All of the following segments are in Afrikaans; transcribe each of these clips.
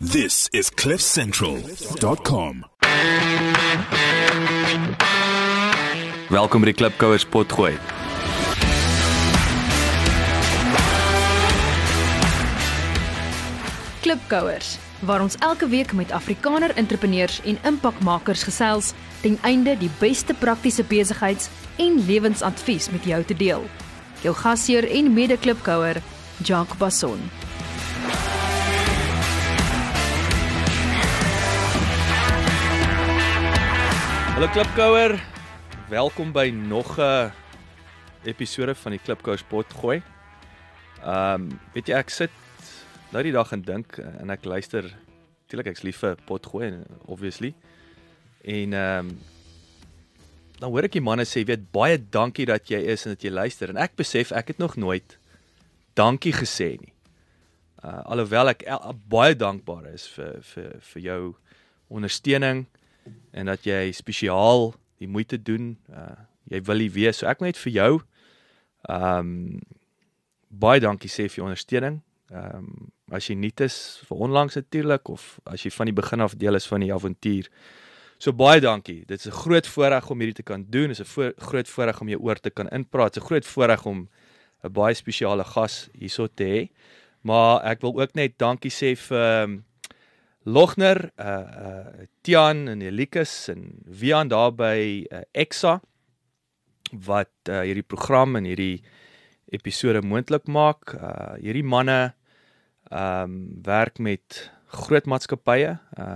This is CliffCentral.com. Welkom by die Klipkouers potgooi. Klipkouers, waar ons elke week met Afrikaner entrepreneurs en impakmakers gesels ten einde die beste praktiese besigheids- en lewensadvies met jou te deel. Jou gasheer en mede-klipkouer, Jacques Basson. Hallo Klipkouer, welkom by nog 'n episode van die Klipkouers potgooi. Weet jy, ek sit nou die dag en dink en ek luister, natuurlik ek's lief vir potgooi, obviously. En dan hoor ek die manne sê, weet, baie dankie dat jy is en dat jy luister. En ek besef, ek het nog nooit dankie gesê nie. Alhoewel ek baie dankbaar is vir jou ondersteuning en dat jy spesiaal die moeite doen. Jy wil hier wees. So ek wil net vir jou baie dankie sê vir jou ondersteuning. As jy nuut is vir onlangs natuurlik, of as jy van die begin af deel is van die avontuur. So baie dankie. Dit is 'n groot voorreg om hierdie te kan doen. Dit is 'n groot voorreg om jou oor te kan inpraat. Dit is 'n groot voorreg om 'n baie spesiale gas hierso te hê. Maar ek wil ook net dankie sê vir Logner, Tian en Elikus en Vian daar by Exa, wat hierdie program en hierdie episode moontlik maak. Hierdie manne werk met groot maatskappye,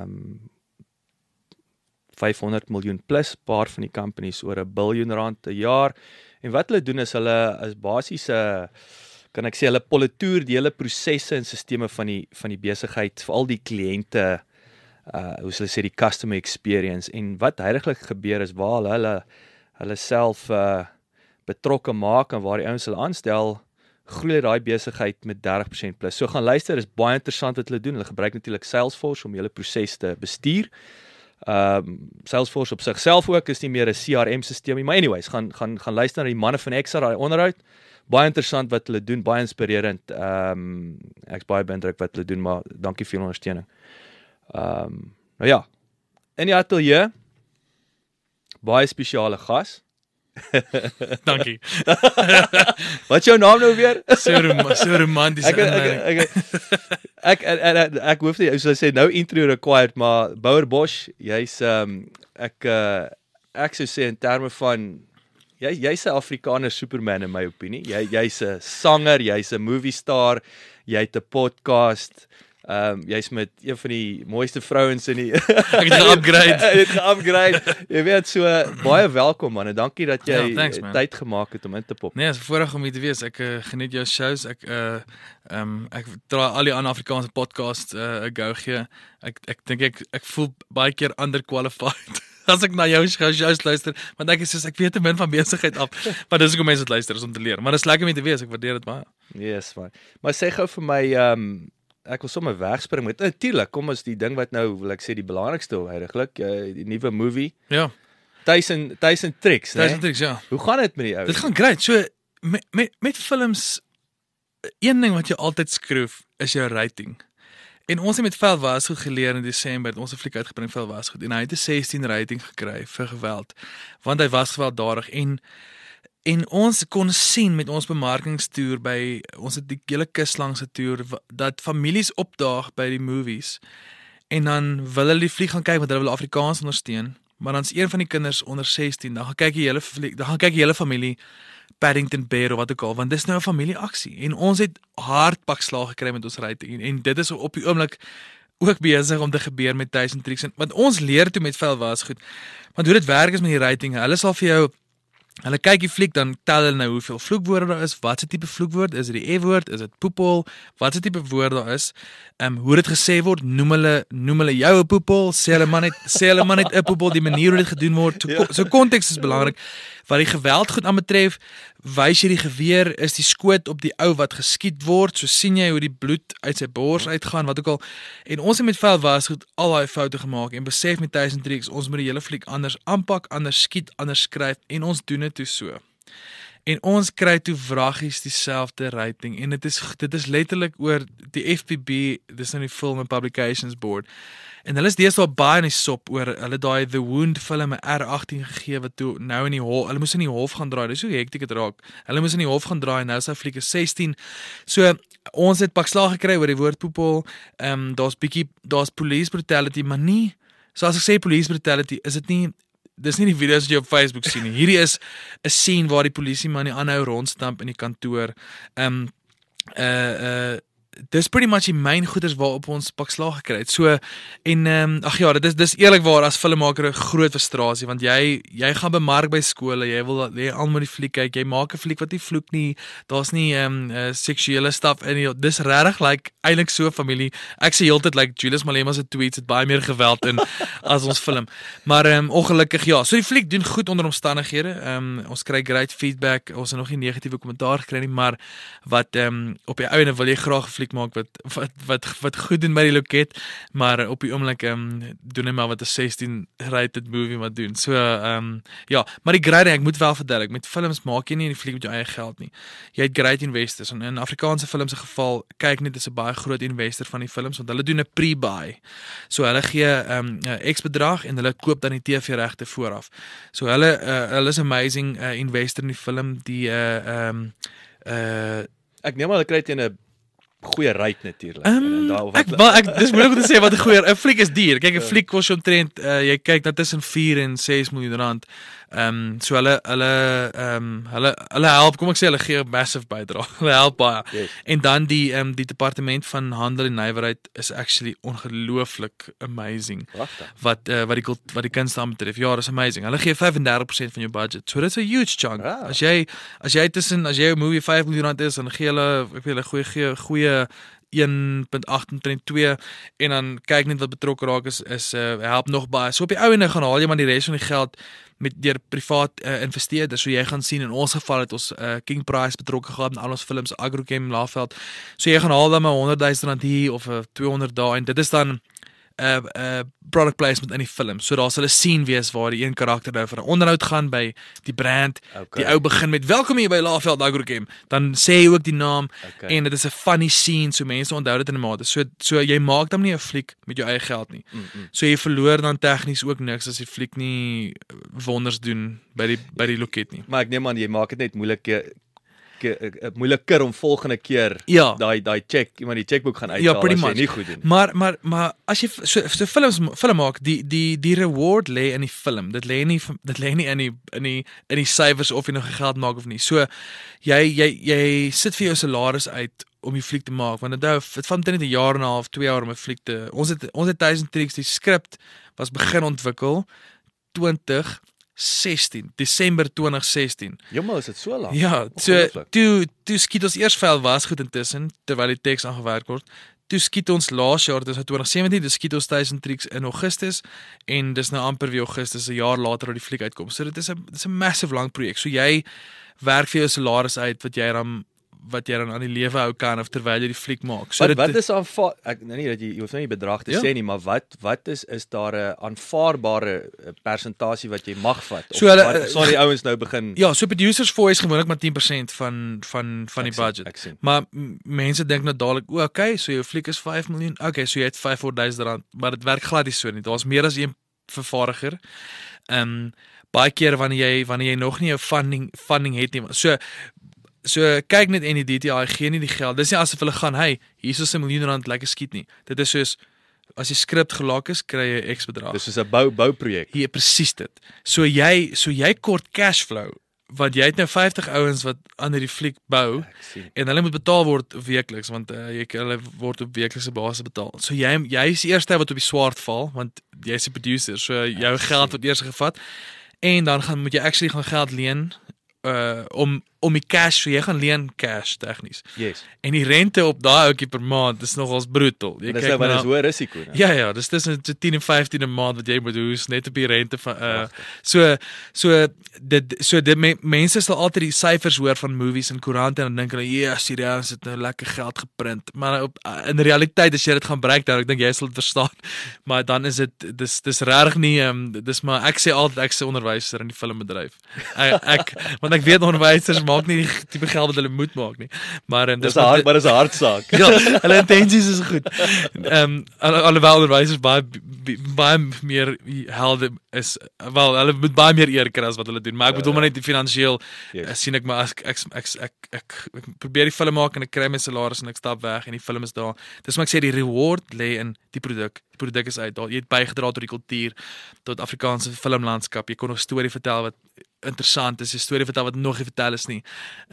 500 miljoen plus, paar van die companies oor R1 biljoen 'n jaar. En wat hulle doen is hulle is basies kan ek sê, hulle politoer die hele prosesse en sisteme van die besigheid, veral die kliënte, hoe hulle sê, die customer experience. En wat heiliglik gebeur is, waar hulle self betrokke maak en waar die ouens hulle aanstel, groei daai besigheid met 30% plus. So gaan luister, is baie interessant wat hulle doen. Hulle gebruik natuurlik Salesforce om die hele proses te bestuur. Salesforce op sigself ook is nie meer 'n CRM-sisteem nie, maar anyways, gaan luister na die manne van Exa, daai onderhoud. Baie interessant wat hulle doen, baie inspirerend. Ek's baie beïndruk wat hulle doen, maar dankie vir julle ondersteuning. Nou ja, in die ateljee, baie spesiale gas. Dankie. Wat is jou naam nou weer? So romantiese inleiding. Ek hoef nie, soos hy sê, nou intro required, maar Bouwer Bosch, jy's ek sou sê in terme van jy's 'n Afrikaner Superman in my opinie. Jy's 'n sanger, jy's 'n movie star, jy het 'n podcast. Jy's met een van die mooiste vrouens in die Ek het ge-upgrade. Jy weet, so baie welkom man, en dankie dat jy tyd gemaak het om in te pop. Nee, is 'n voorreg om hier te wees. Ek geniet jou shows. Ek dra al die ander Afrikaanse podcasts 'n go gee. Ek dink ek voel baie keer underqualified as ek na jou shows luister, want ek weet te min van besigheid af. Maar dis hoekom mense dit luister, is om te leer. Maar dis lekker om te wees, ek waardeer dit baie. Yes, man. Maar sê gou vir my, ek wil sommer wegspring met, natuurlik, kom ons die ding wat nou, wil ek sê, die belangrikste heiliglik, die nuwe movie. Ja. Tyson Tricks, né? Tyson Tricks, ja. Hoe gaan dit met die ou? Dit gaan great. So met films, een ding wat jy altyd skroef is jou rating. En ons het met Vel Wasgoed geleer in Desember, het ons 'n fliek uitgebring, Vel Wasgoed, en hy het 'n 16 rating gekry vir geweld, want hy was gewelddadig. En ons kon sien met ons bemarkingstoer by, ons het die hele kuslangse toer, dat families opdaag by die movies, en dan wil hulle die fliek gaan kyk, want hulle wil Afrikaans ondersteun, maar dan is een van die kinders onder 16, dan gaan kyk die hele fliek, dan gaan kyk die hele familie Paddington Bear of wat ook al, want dis nou 'n familieaksie, en ons het hardpakslag gekry met ons rating, en dit is op die oomblik ook besig om te gebeur met Tyson Tricks, want ons leer toe met Vel Wasgoed, want hoe dit werk is met die rating, hulle sal vir jou, hulle kyk die fliek, dan tel hulle nou hoeveel vloekwoorde daar is, wat se tipe vloekwoord, is dit die E-woord, is dit poepel, wat se tipe woord daar is, hoe dit gesê word, noem hulle jou 'n poepel, sê hulle maar net 'n poepel, die manier hoe dit gedoen word, so konteks is belangrik. Wat die geweld goed aanbetref, wys jy die geweer, is die skoot op die ou wat geskiet word, so sien jy hoe die bloed uit sy bors uitgaan, wat ook al, en ons het met Vel Wasgoed al daai foute gemaak, en besef met Tyson Tricks, ons moet die hele fliek anders aanpak, anders skiet, anders skryf, en ons doen dit toe so. En ons kry toe wraggies dieselfde rating en dit is letterlik oor die FPB, dis nou die Film and Publications Board. En hulle is deesdae baie in die sop oor hulle daai The Wound film 'n R18 gegee wat toe nou in die hof, hulle moes in die hof gaan draai. Dis hoe hektiek dit raak. Hulle moes in die hof gaan draai en nou is hy fliek 16. So ons het pak slag gekry oor die woord poepel. Daar's police brutality, maar nie so as ek sê police brutality, is dit nie dis nie die video's wat jy op Facebook sien nie. Hierdie is 'n scene waar die polisie man die aanhou rondstamp in die kantoor. Dis pretty much die myn goeders waarop ons pak slag gekry het. So en ag ja, dis eerlikwaar as filmmaker 'n groot frustrasie want jy gaan bemark by skole, jy wil almal die fliek kyk, jy maak 'n fliek wat nie vloek nie, daar's nie seksuele stuff in nie. Dis regtig like eintlik so familie. Ek sê heeltyd like Julius Malema se tweets het baie meer geweld in as ons film. Maar ongelukkig ja, so die fliek doen goed onder omstandighede. Ons kry great feedback. Ons het nog nie negatiewe kommentaar gekry nie, maar wat op die einde wil jy graag 'n fliek maak wat goed doen by die loket, maar op die oomblik doen hy maar wat 'n 16 rated movie wat doen. So ja, maar die grading, ek moet wel verduidelik, met films maak jy nie die fliek met jou eie geld nie. Jy het great investors en in Afrikaanse films se geval kyk net is 'n baie groot investor van die films want hulle doen 'n pre-buy. So hulle gee X bedrag en hulle koop dan die TV-regte vooraf. So hulle is amazing investor in die film, die Ek neem maar hulle kry teen 'n goeie rate natuurlik. Dis moeilik om te sê wat 'n fliek is duur. Kyk, 'n fliek kos omtrent jy kyk na tussen 4 en 6 miljoen rand. So hulle help, kom ek sê hulle gee 'n massive bydrae. Hulle help baie. Yes. En dan die departement van handel en nywerheid is actually ongelooflik amazing. Wat die kunste aanbetref. Ja, dis amazing. Hulle gee 35% van jou budget. So dit's 'n huge chunk. As jy 'n movie 5 miljoen rand is, dan gee hulle goeie 1.8 en dan kyk net wat betrokke raak is help nog baie. So op die ou ende gaan haal jy maar die res van die geld met deur privaat investeerders. So jy gaan sien in ons geval het ons King Price betrokke gehad in al ons films, Agrochem, Laveld. So jy gaan haal dan maar 100,000 rand hier of 200 daar en dit is dan product placement in die film. So daar sal 'n scene wees waar die een karakter nou vir 'n onderhoud gaan by die brand. Okay. Die ou begin met welkom hier by Laveld Agrochem. Dan sê hy ook die naam en dit is 'n funny scene, so mense onthou dit in 'n mate. So jy maak dan nie 'n fliek met jou eie geld nie. So jy verloor dan tegnies ook niks as die fliek nie wonders doen by die loket nie. Maar ek neem aan jy maak dit net moeiliker om volgende keer daai check, iemand die checkboek gaan uithaal as jy nie goed doen. Maar as jy so film maak, die reward lê in die film. Dit lê nie in die syfers of jy nog geld maak of nie. So jy sit vir jou salaris uit om die fliek te maak, want dit vat net 'n jaar en 'n half, 2 jaar om 'n fliek te. Ons het 1000 Tricks, die skrip was begin ontwikkel 2016, Desember 2016. Jomal, is dit so lank? Ja, so toe skiet ons eers vel was goed intussen terwyl die teks aangewerk word. Toe skiet ons laas jaar, dis 2017, dis skiet ons 1000 Tricks in Augustus en dis nou amper weer Augustus 'n jaar later wat die fliek uitkom. So dit is 'n massive lang projek. So jy werk vir jou salaris uit wat jy dan aan die lewe hou kan of terwyl jy die fliek maak. So wat is ek nou nie dat jy hoef nou nie bedrag te sê nie, maar wat is daar 'n aanvaarbare persentasie wat jy mag vat? So sorry ouens nou begin. Ja, so producers voice gewoonlik maar 10% van die budget. Maar mense dink nou dadelik, okay, so jou fliek is 5 miljoen. Okay, so jy het 500,000 rand, maar dit werk glad nie so nie. Daar's meer as een vervaardiger. Baie keer wanneer jy nog nie jou funding het nie. So kyk net en die DTI gee nie die geld. Dis nie asof hulle gaan, hey, hier is 'n miljoen rand lekker skiet nie. Dit is soos as die skrip gelaak is, kry jy X bedrag. Dis soos 'n bouprojek. Hier presies dit. So jy kort cashflow want jy het nou 50 ouens wat aan die fliek bou en hulle moet betaal word weekliks want hulle word op weeklikse basis betaal. So jy is die eerste wat op die swart val want jy's die producer. So jou geld word eers gevat en dan moet jy actually gaan geld leen om die cash, so jy gaan leen cash tegnies. Yes. En die rente op daai ouetjie per maand is nogals brutal. Jy kyk maar, dis hoë risiko, né? Ja, dis tussen 10 en 15 'n maand wat jy moet hoes net op die rente van mense sal altyd die syfers hoor van movies en koerante en dan dink hulle, "Ja, serieus, het nou lekker geld geprint." Maar in realiteit as jy dit gaan breek dan ek dink jy sal dit verstaan. Maar dan is dit dis regtig nie dis maar ek sê altyd ek is 'n onderwyser in die filmbedryf. Want ek weet onderwysers maak nie die tipe geld wat hulle moet maak nie. Maar Dis 'n hartsaak. ja, hulle intensies is goed. Alhoewel onderwysers baie meer helde is, wel hulle moet baie meer eer kry as wat hulle doen. Maar ek bedoel maar net finansiëel sien ek maar as ek probeer die film maak en ek kry my salaris en ek stap weg en die film is daar. Dis maar ek sê die reward lê in die produk. Die produk is uit daar. Jy het bygedra tot die kultuur, tot Afrikaanse filmlandskap. Jy kon 'n storie vertel wat interessant is, 'n storie vertel wat nog nie vertel is nie.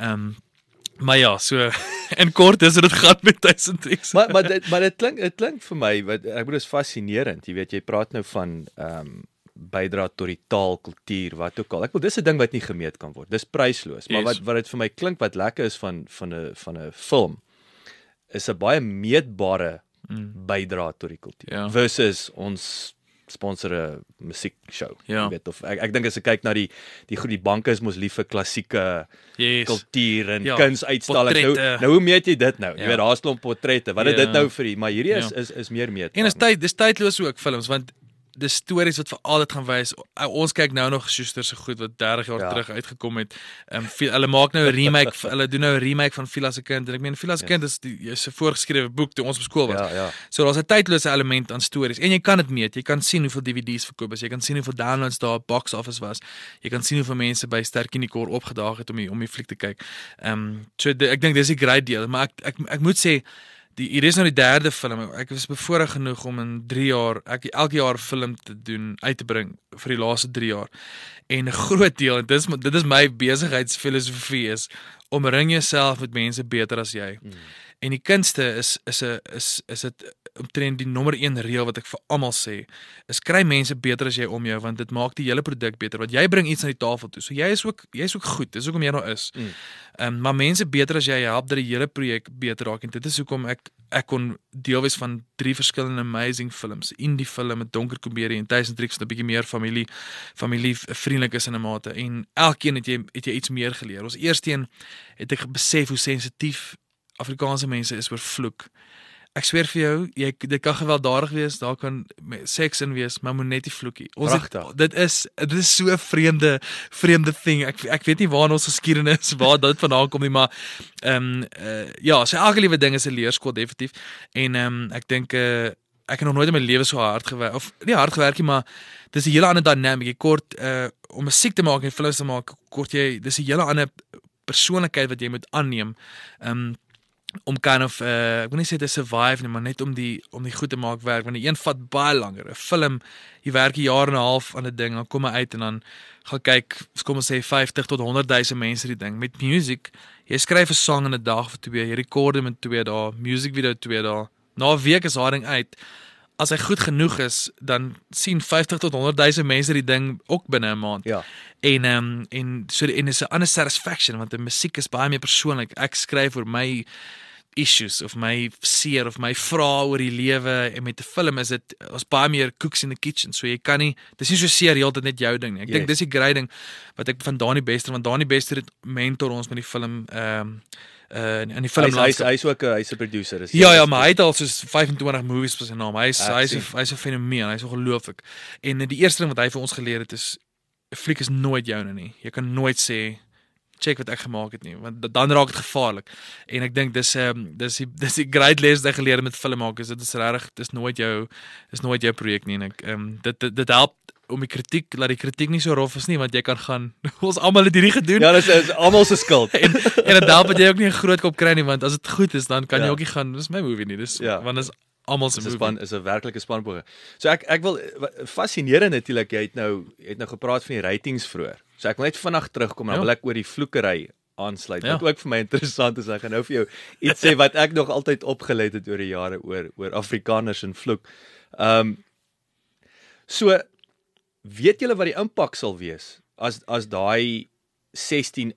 Maar ja, so in kort is dit gaan met 1000 tricks. Maar dit klink vir my wat ek bedoel is fascinerend. Jy weet, jy praat nou van bydra tot die taal, kultuur, wat ook al. Ek wil dis 'n ding wat nie gemeet kan word. Dis prysloos. Maar wat dit vir my klink wat lekker is van 'n film is 'n baie meetbare bydra tot die kultuur versus ons sponsor 'n musiekshow. Jy weet of ek dink as ek kyk na die banke is mos lief vir klassieke kultuur en kunsuitstallings. Nou hoe meet jy dit nou? Jy weet daar's 'n klomp portrette. Wat is dit nou vir maar hierdie is meer meetbaar. En dis tydloos ook films want dis stories wat vir altyd gaan wys. Ons kyk nou nog Schuster se goed wat 30 jaar terug uitgekom het. Hulle maak nou 'n remake, hulle doen nou 'n remake van Vila se kind en ek meen Vila se kind is 'n voorgeskrewe boek toe ons op skool was. So daar's 'n tydlose element aan stories en jy kan dit meet. Jy kan sien hoeveel DVD's verkoop is. Jy kan sien hoeveel downloads daar op box office was. Jy kan sien hoeveel mense by Ster-Kinekor opgedaag het om die fliek te kyk. So ek dink dis 'n great deel, maar ek moet sê hier is nou die derde film. Ek was bevoorreg genoeg om in 3 jaar, elke jaar 'n film uit te bring vir die laaste 3 jaar. En 'n groot deel, en dit is my besigheidsfilosofie is, omring jouself met mense beter as jy. En die kunste is dit omtrent die nommer 1 reël wat ek vir almal sê, is kry mense beter as jy om jou, want dit maak die hele produk beter, want jy bring iets na die tafel toe, so jy is ook goed, dis hoekom jy daar is. Maar mense beter as jy help dat die hele projek beter raak, en dit is hoekom ek kon deel wees van 3 verskillende amazing films, indie film, 'n donker komedie en 1000 tricks wat 'n bietjie meer familie vriendelik is in 'n mate, en elkeen het jy iets meer geleer. Ons eerste een het ek besef hoe sensitief Afrikaanse mense is oor vloek. Ek sweer vir jou, dit kan gewelddadig wees, daar kan seks in wees, maar moet net nie vloekie. Dit is so 'n vreemde thing. Ek weet nie waar in ons geskiedenis waar dit vandaan kom nie, maar so elke liewe ding is 'n leerskool definitief. En ek dink ek het nog nooit in my lewe so hard gewerk, of nie hard gewerk nie, maar dis 'n hele ander dynamic. Jy kort om musiek te maak en films te maak, dis 'n hele ander persoonlikheid wat jy moet aanneem. Om kind of ek wil nie sê te survive nie, maar net om die goed te maak werk, want die een vat baie langer. 'n Film, jy werk 'n jaar en 'n half aan 'n ding, dan kom hy uit en dan gaan kyk, kom ons sê 50 tot 100,000 mense die ding. Met music, jy skryf 'n song in 'n dag of 2, jy rekorde met 2 dae, music video 2 dae. Na 'n week is haar ding uit. As hy goed genoeg is, dan sien 50 tot 100,000 mense die ding ook binne 'n maand. Ja. En is 'n ander satisfaction, want die musiek is baie meer persoonlik. Ek skryf oor my issues of my seer of my vrae oor die lewe, en met 'n film is dit ons baie meer cooks in the kitchen, so jy kan nie, dis nie so seer heeltyd net jou ding nie. Ek dink dis die great ding wat ek van Dani Bester, want Dani Bester het mentor ons met die film in die film hy's ook hy's 'n producer. Ja, maar hy het al soos 25 movies op sy naam. Hy's 'n fenomeen, hy's ongelooflik. En die eerste ding wat hy vir ons geleer het is 'n fliek is nooit joune nie. Jy kan nooit sê check wat ek gemaak het nie, want dan raak dit gevaarlik. En ek dink dis die great les wat ek geleer het met film maak, is dit is regtig dis nooit jou projek nie, en ek dit help om laat die kritiek nie so rof is nie, want jy kan gaan, ons almal het hierdie gedoen. Ja, dis is almal se skuld. en dit help dat jy ook nie 'n groot kop kry nie, want as dit goed is, dan kan jy ook nie gaan, dis my movie nie, want dis almal se movie. Is 'n werklike spanboog. So ek wil fascinerend natuurlik, jy het nou gepraat van die ratings vroeër. So ek wil net vinnig terugkom, dan wil ek oor die vloekery aansluit. Wat ook vir my interessant is, ek gaan nou vir jou iets sê wat ek nog altyd opgelet het oor die jare oor Afrikaners en vloek. So weet julle wat die impak sal wees as daai 16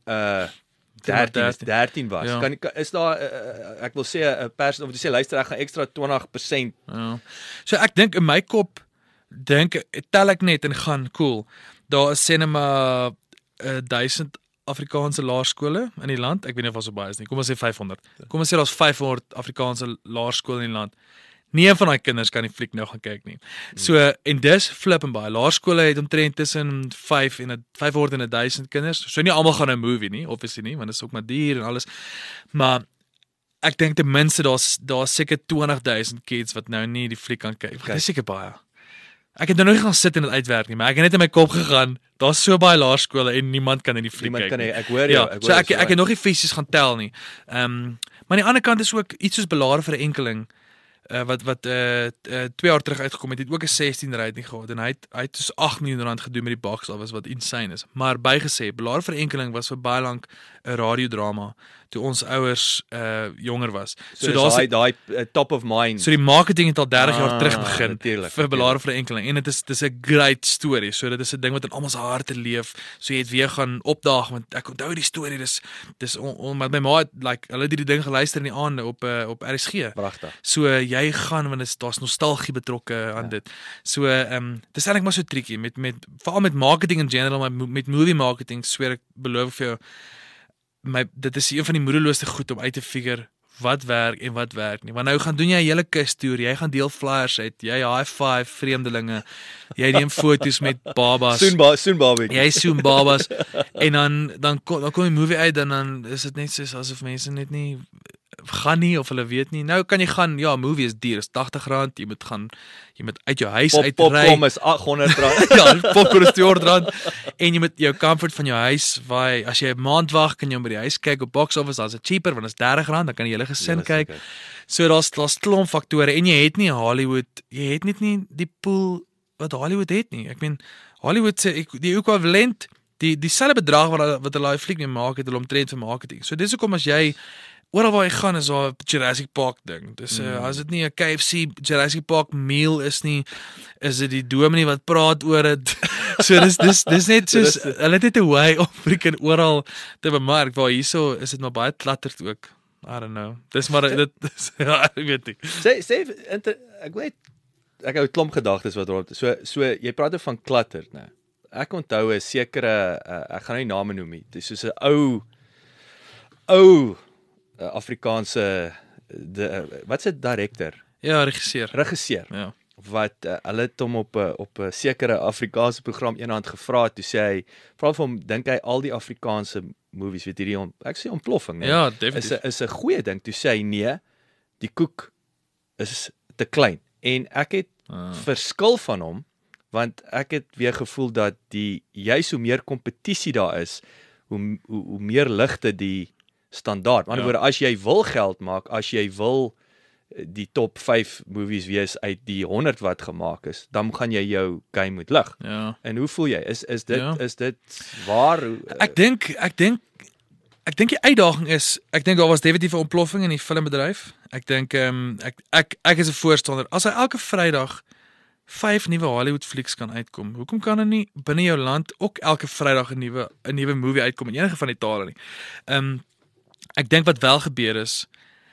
13 was. Ja. Is daar ek wil sê 'n pers of jy sê luister ek gaan ekstra 20%. Ja. So ek dink in my kop tel ek net en gaan cool. Daar is cinema 1000 Afrikaanse laerskole in die land. Ek weet nie of ons so baie is nie. Kom ons sê 500. Kom ons sê daar's 500 Afrikaanse laerskole in die land. Nie een van daai kinders kan die fliek nou gaan kyk nie. So en dis flip en baie. Laerskole het omtrent tussen 500 en 1000 kinders. So nie almal gaan 'n movie nie, obviously nie, want dit is ook maar duur en alles. Maar ek dink ten minste daar's seker 20000 kids wat nou nie die fliek kan kyk. Dit is seker baie. Ek het nou nog gaan sit en dit uitwerk nie, maar ek het net in my kop gegaan, daar's so baie laerskole en niemand kan in die fliek kyk nie. Ek hoor Ja, jou, so ek het nog nie fisies gaan tel nie. Maar aan die ander kant is ook iets soos Belare vir 'n enkeling wat 2 jaar terug uitgekom het ook 'n 16 rating gehad en hy het so 8 miljoen rand gedoen met die box office wat insane is. Maar bygesê, Belare vir 'n enkeling was vir baie lank 'n radiodrama toe ons ouers jonger was. So daar's daai top of mind. So die marketing het al 30 jaar terug begin natuurlijk, vir Belare vir 'n enkeling en dit is 'n great storie. So dit is 'n ding wat in almal se harte leef. So jy het weer gaan opdaag want ek onthou die storie dis met my ma hulle het die ding geluister in die aande op RSG. Pragtig. So jy gaan want daar's nostalgie betrokke aan dit. So dis eintlik maar so tricky met veral met marketing in general, maar met movie marketing sweer ek beloof vir jou dit is een van die moedeloosste goed om uit te figure wat werk en wat werk nie. Want nou gaan doen jy 'n hele kustoer, jy gaan deel flyers uit, jy high five vreemdelinge, jy neem foto's met babas. Soon Barbie. Jy soen babas en dan kom die movie uit en dan is dit net soos asof mense net nie gaan nie of hulle weet nie. Nou kan jy gaan, ja, movie is duur, is R80, jy moet uit jou huis uitry. Popcorn is R800. Ja, popcorn is R200 en jy moet jou comfort van jou huis, as jy 'n maand wag, kan jy by die huis kyk op box office, dan is dit cheaper want dit is R30, dan kan jy hele gesin kyk. So daar's klomp faktore en jy het nie Hollywood, jy het net nie die pool wat Hollywood het nie. Ek meen Hollywood se die ekwivalent, dieselfde bedrag wat hulle daai fliek mee maak, het hulle omtrent vir marketing. So dis hoekom as jy oral waar jy gaan is daar 'n Jurassic Park ding. Dis as dit nie 'n KFC Jurassic Park meal is nie, is dit die dominee wat praat oor dit. So dis net soos hulle het net 'n way om freaking oral te bemark, waar hierso is dit maar baie klatterd ook. I don't know. Dis maar dit ja, ek weet nie. Ek hou 'n klomp gedagtes wat rond. So jy praat oor van klatter, né? Ek onthou 'n sekere ek gaan nie name noem nie. Dis soos 'n ou Afrikaanse wat se director? Ja, regisseur. Ja. Wat hulle het hom op 'n sekere Afrikaanse program eendag gevra, toe sê hy, vra vir hom, dink hy al die Afrikaanse movies, weet hierdie ek sê ontploffing, nee. Ja, definitief. Is 'n goeie ding. Toe sê hy nee, die koek is te klein. En ek het verskil van hom, want ek het weer gevoel dat juis hoe meer kompetisie daar is, hoe meer ligte die standaard. Maar woorde, as jy wil geld maak, as jy wil die top 5 movies wees uit die 100 wat gemaak is, dan gaan jy jou game moet lig. Ja. En hoe voel jy? Is dit waar? Ek dink die uitdaging is, ek dink daar was definitief 'n ontploffing in die filmbedryf. Ek dink ek is 'n voorstander. As hy elke Vrydag 5 nuwe Hollywood flieks kan uitkom, hoekom kan er nie binne jou land ook elke Vrydag 'n nuwe movie uitkom in enige van die tale nie? Ek dink wat wel gebeur is,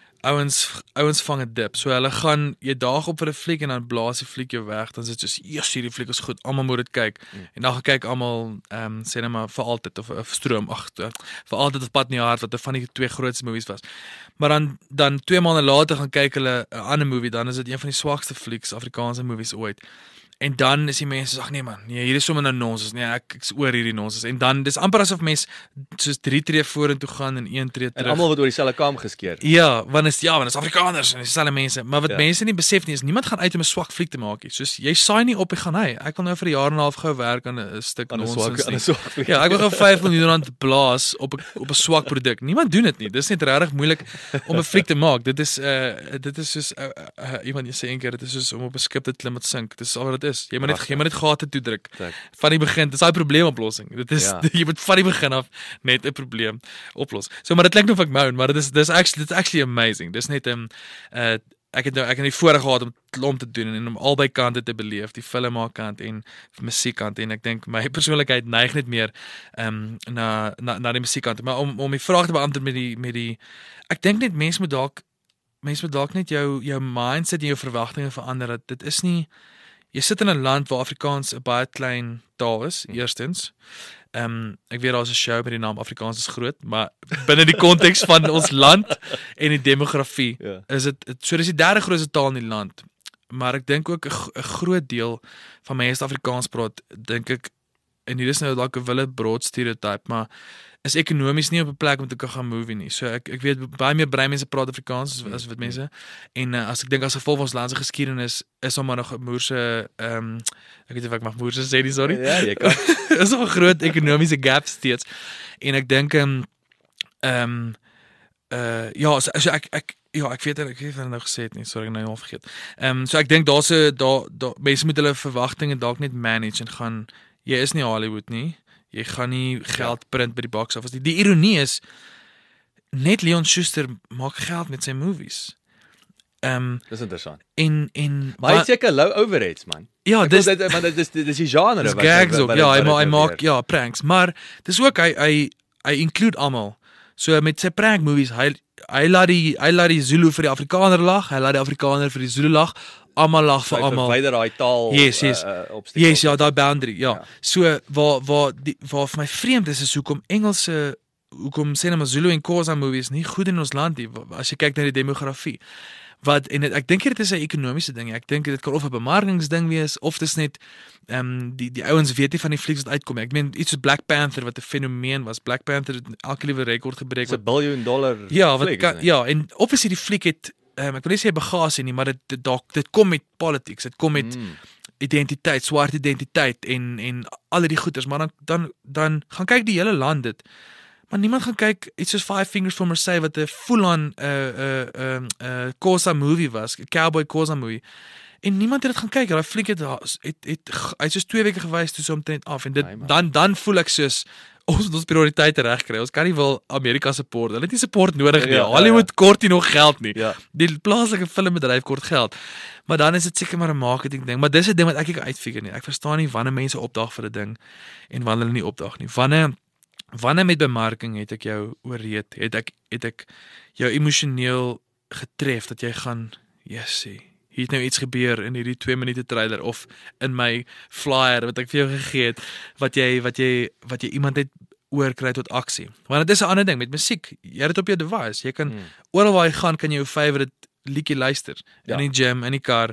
ouens vang 'n dip. So hulle gaan jy daag op vir 'n fliek en dan blaas die fliek jou weg. Dan is dit soos, "Yes, hierdie fliek is goed. Almal moet dit kyk." En dan gaan kyk almal sê net maar vir altyd of stroom vir altyd of Pad in die Hart wat van die 2 grootste movies was. Maar dan 2 maande later gaan kyk hulle 'n ander movie, dan is dit een van die swakste flieks Afrikaanse movies ooit. En dan is die mense sê, nee man, nee, hier is sommer nou nonsens. Nee, ek is oor hierdie nonsens. En dan dis amper asof mense soos 3 tree vorentoe gaan en 1 tree terug. En almal word oor dieselfde kam geskeer. Ja, want is Afrikaners en dieselfde mense. Maar wat mense nie besef nie is niemand gaan uit om 'n swak fliek te maak nie. Soos jy saai nie op en gaan ek wil nou vir 'n jaar en 'n half gou werk aan 'n stuk nonsens. Ja, ek wil gou 5 miljoen rand blaas op 'n swak produk. Niemand doen dit nie. Dis net regtig moeilik om 'n fliek te maak. Dit is soos iemand sê eendag dit is soos om op 'n skip te klim met sink. Dis al wat dit is. Jy moet net gate toedruk. Van die begin, dis daai probleemoplossing. Dit is jy moet van die begin af net 'n probleem oplos. So maar dit klink nou of ek moan, maar dit is actually amazing. Dis net ek het die voorreg gehad om klomp te doen en om albei kante te beleef, die filmmaak en musiekkant, en ek dink my persoonlikheid neig net meer na die musiekkant. Maar om die vraag te beantwoord met die ek dink net mense moet dalk net jou mindset en jou verwagtinge verander. Dat dit is nie jy sit in 'n land waar Afrikaans 'n baie klein taal is, eerstens. Ek weet daar's 'n show met die naam Afrikaans is groot, maar binne die konteks van ons land en die demografie is dit so dis die derde grootste taal in die land. Maar ek dink ook 'n groot deel van mense Afrikaans praat, dink ek, en hier is nou dalk 'n wille broad stereotype, maar is ekonomies nie op 'n plek om te kan gaan movie nie. So ek weet baie meer brein mense praat Afrikaans as wat mense. En as ek dink as gevolg van ons land se geskiedenis is hom maar nog 'n moerse ek weet nie of ek mag moerse sê nie, sorry. Ja, jy kan. Is nog 'n groot ekonomiese gap steeds. En ek dink ja, so ek weet wat nou gesê het nie, sorry, ek nou al vergeet. So ek dink daar's mense moet hulle verwagtinge dalk net manage en gaan jy is nie Hollywood nie. Jy gaan nie geld print by die box office nie. Die ironie is net Leon Schuster maak geld met sy movies. Dis interessant. En Maar hy het seker low overheads, man. Ja, dis die genre wat gags ook. Ja, hy maak pranks, maar dis ook hy include almal. So met sy prank movies, hy laat die Zulu vir die Afrikaner lag, hy laat die Afrikaner vir die Zulu lag. Almal lag vir almal. Verwyder daai taal obstakel. Yes, ja, daai boundary, ja. So waar vir my vreemd is hoekom sê nou maar Zulu en Xhosa movies nie goed in ons land nie, as jy kyk na die demografie. Ek dink dit is 'n ekonomiese ding. Ek dink dit kan of 'n bemarkingsding wees of dis net die ouens weet nie van die flieks wat uitkom. Ek meen iets soos Black Panther wat 'n fenomeen was. Black Panther het elke liewe rekord gebreek. Dis $1 biljoen. Ja, en obviously die fliek het ek wil nie sê bagasie nie, maar dit kom met politics, dit kom met identiteit, swart identiteit en al die goeders, maar dan gaan kyk die hele land dit. Maar niemand gaan kyk iets soos Five Fingers for Marseille wat 'n full-on Xhosa movie was, 'n cowboy Xhosa movie. En niemand het dit gaan kyk. Daai fliek het soos 2 weke gewys toe so omtrent af en dit dan voel ek soos ons prioriteite reg kry. Ons kan nie wil Amerika support. Hulle het nie support nodig nie. Hollywood kort nie nog geld nie. Ja. Die plaaslike filmbedryf kort geld. Maar dan is dit seker maar 'n marketing ding. Maar dis 'n ding wat ek nie uitfigure nie. Ek verstaan nie wanneer mense opdag vir 'n ding en wanneer hulle nie opdag nie. Wanneer met bemarking het ek jou ooreed? Het ek jou emosioneel getref dat jy gaan, Jessie, hier het nou iets gebeur in hierdie 2 minute trailer of in my flyer wat ek vir jou gegee het wat jy iemand net oorkry tot aksie. Want dit is 'n ander ding met musiek. Jy het dit op jou device. Jy kan oral waar jy gaan kan jy jou favorite liedjie luister in die gym, in die kar.